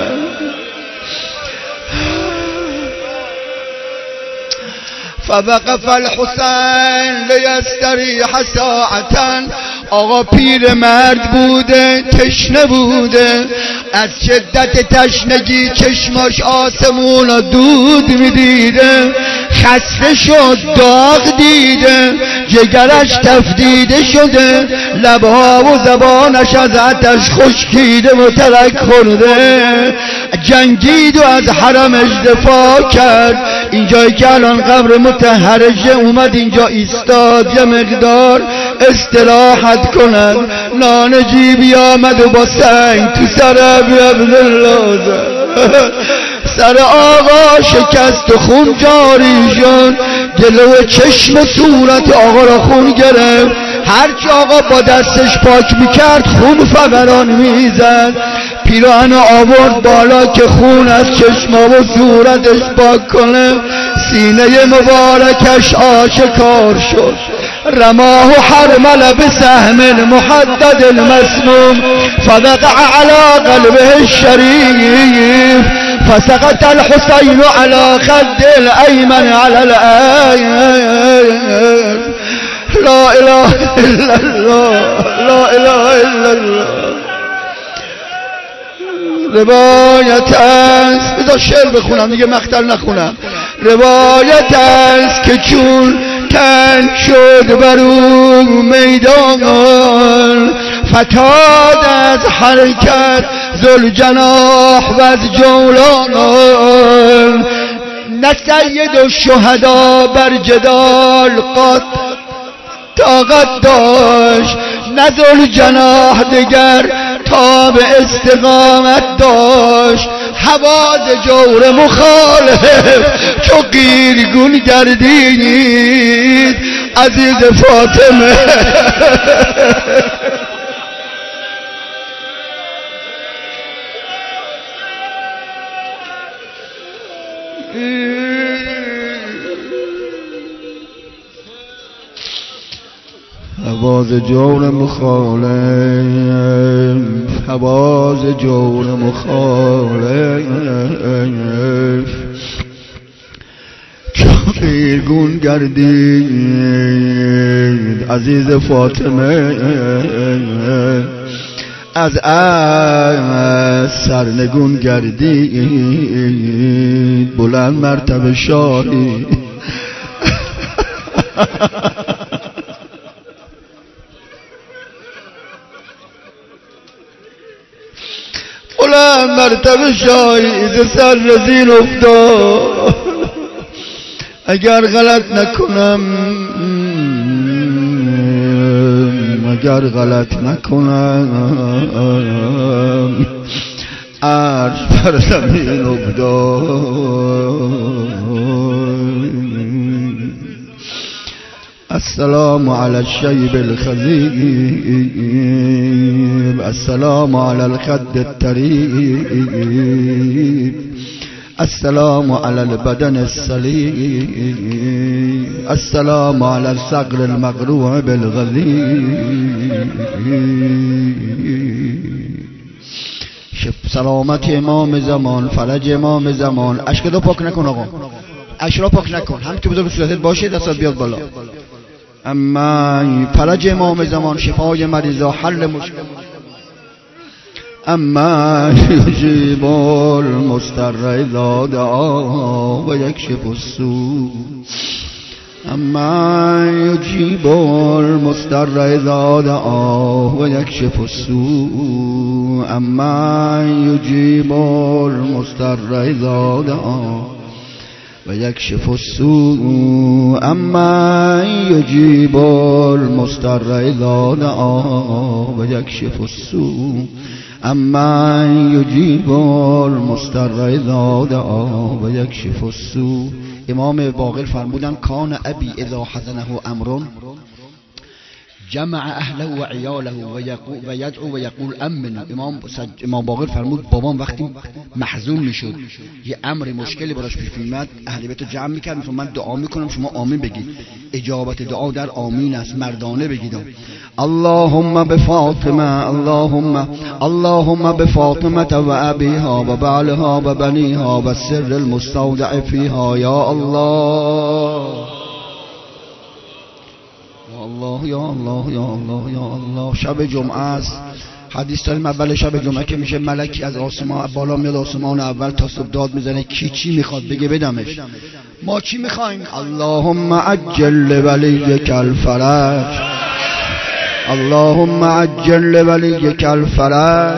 فوقف الحسین لیستریح ساعتا. آقا پیر مرد بوده، تشنه بوده، از شدت تشنگی چشماش آسمون و دود میدیده، خسته شد، داغ دیده، جگرش تفدیده شده، لبها و زبانش از آتش خشکیده و ترک خورده. جنگید و از حرمش دفاع کرد. اینجایی که الان قبر مطهرشه اومد اینجا ایستاد یه مقدار استراحت کند. نانجیبی آمد و با سنگ تو سر ابی عبدالله سر آقا شکست و خون جاری شد، جلو چشم و صورت آقا را خون گرفت. هرچی آقا با دستش پاک میکرد خون فوران میزد. پیراهن آورد بالا که خون از چشما و صورتش پاک کنه. سینه مبارکش آشکار شد. رماه حرمل بسهم محدد مسموم فوقع على قلبه الشريف فسقط الحسين على خد الأيمن على الآية. لا إله إلا الله، لا إله إلا الله. روایت است، بذار شعر بخونم دیگه مقتل نخونم. روایت است که چون تن شد بر او میدان، فتاد از حرکت ذوالجناح و از جولان. نه سید الشهدا بر جدال قط طاقت داشت، نه ذوالجناح دگر تا به استقامت داشت. حواز جور مخالف چو قیرگون گردید عزیز فاطمه. حواز جور مخالف، حواز جور مخالف چون گردید عزیز فاطمه. از از سرنگون گردید بلند مرتبه شاهی. بلند مرتبه شاهی ز سر رزین افتاد. اگر غلط نکنم اگر غلط نکنم عرش بر زمین افتاد. السلام على الشيب الخزيب، السلام على الخد الطريب، السلام على البدن السليم، السلام على الصقر المقروع بالغذيب. سلامت امام زمان، فرج امام زمان. اشک رو پاک نکن آقا، اشک رو پاک نکن، هم که بذار صورتت باشه دستات بیاد بالا. اما فرج امام زمان، شفای مریضا، حل مشکل. اما یجیب المضطر اذا دعا و یکشف السوء، اما یجیب المضطر اذا دعا و یکشف السوء، اما یجیب المضطر اذا دعا و یکشف السوء، اما یجیب المضطر اذا دعا و یکشف السوء. امن یجیب المضطر اذا دعا و یکشف السوء. امام باقر فرمودن کان ابی اذا حزنه امر جمع اهله و عیاله و یدعو و یقول امن. امام امام باقر فرمود بابام وقتی محزون میشد یه امر مشکلی براش پیش میومد اهل بیت رو جمع میکرد میگفت من دعا میکنم شما آمین بگید. اجابت دعا در آمین است، مردانه بگید اللهم بفاطمه اللهم اللهم بفاطمه و ابیها و بعلها و بنیها و سر المستودع فیها یا الله الله یا الله یا الله یا الله. شب جمعه است، حدیث داریم اول شب جمعه که میشه ملکی از آسمان بالا میاد آسمان اول تا صبح داد میزنه کی چی میخواد بگه بدمش. ما چی میخوایم؟ اللهم عجل ولیک الفرج اللهم عجل ولیک الفرج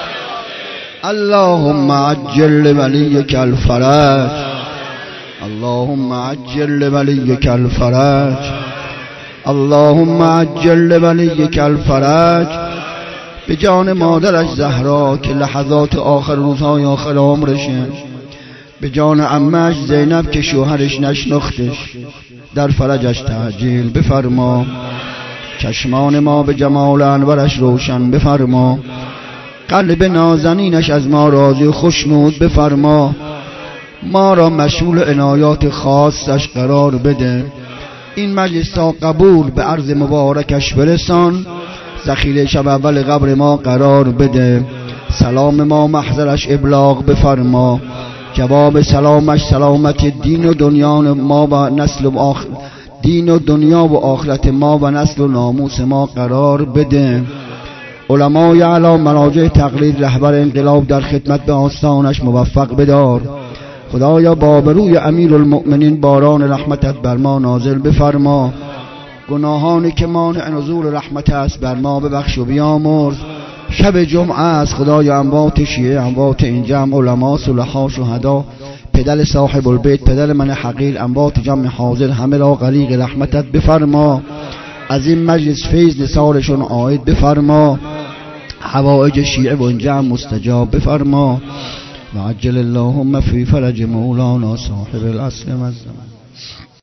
اللهم عجل ولیک الفرج اللهم عجل ولیک الفرج اللهم عجل ولیک الفرج. به جان مادرش زهرا که لحظات آخر روزهای آخر عمرشه، به جان عمه‌اش زینب که شوهرش نشناختش، در فرجش تعجیل بفرما. چشمان ما به جمال انورش روشن بفرما. قلب نازنینش از ما راضی و خوشنود بفرما. ما را مشمول عنایات خاصش قرار بده. این مجلس را قبول به عرض مبارکش برسان. ذخیره شب اول قبر ما قرار بده. سلام ما محضرش ابلاغ بفرما. جواب سلامش سلامت دین و دنیا ما و نسل و آخر دین و دنیا و آخرت ما و نسل و ناموس ما قرار بده. علمای اعلی مراجع تقلید رهبر انقلاب در خدمت به آستانش موفق بدار. خدایا بابروی امیر المؤمنین باران رحمتت بر ما نازل بفرما. گناهانی که مانع نزول رحمت است بر ما ببخش و بیامرز. شب جمعه است خدایا اموات شیعه، اموات این جمع، علما، صلحا، شهدا، پدر صاحب البیت، پدر من حقیر، اموات جمع حاضر همه را غریق رحمتت بفرما. از این مجلس فیض نثارشون عاید بفرما. حوائج شیعه و این جمع مستجاب بفرما. و عجل اللهم فی فرج مولانا صاحب العصر والزمان.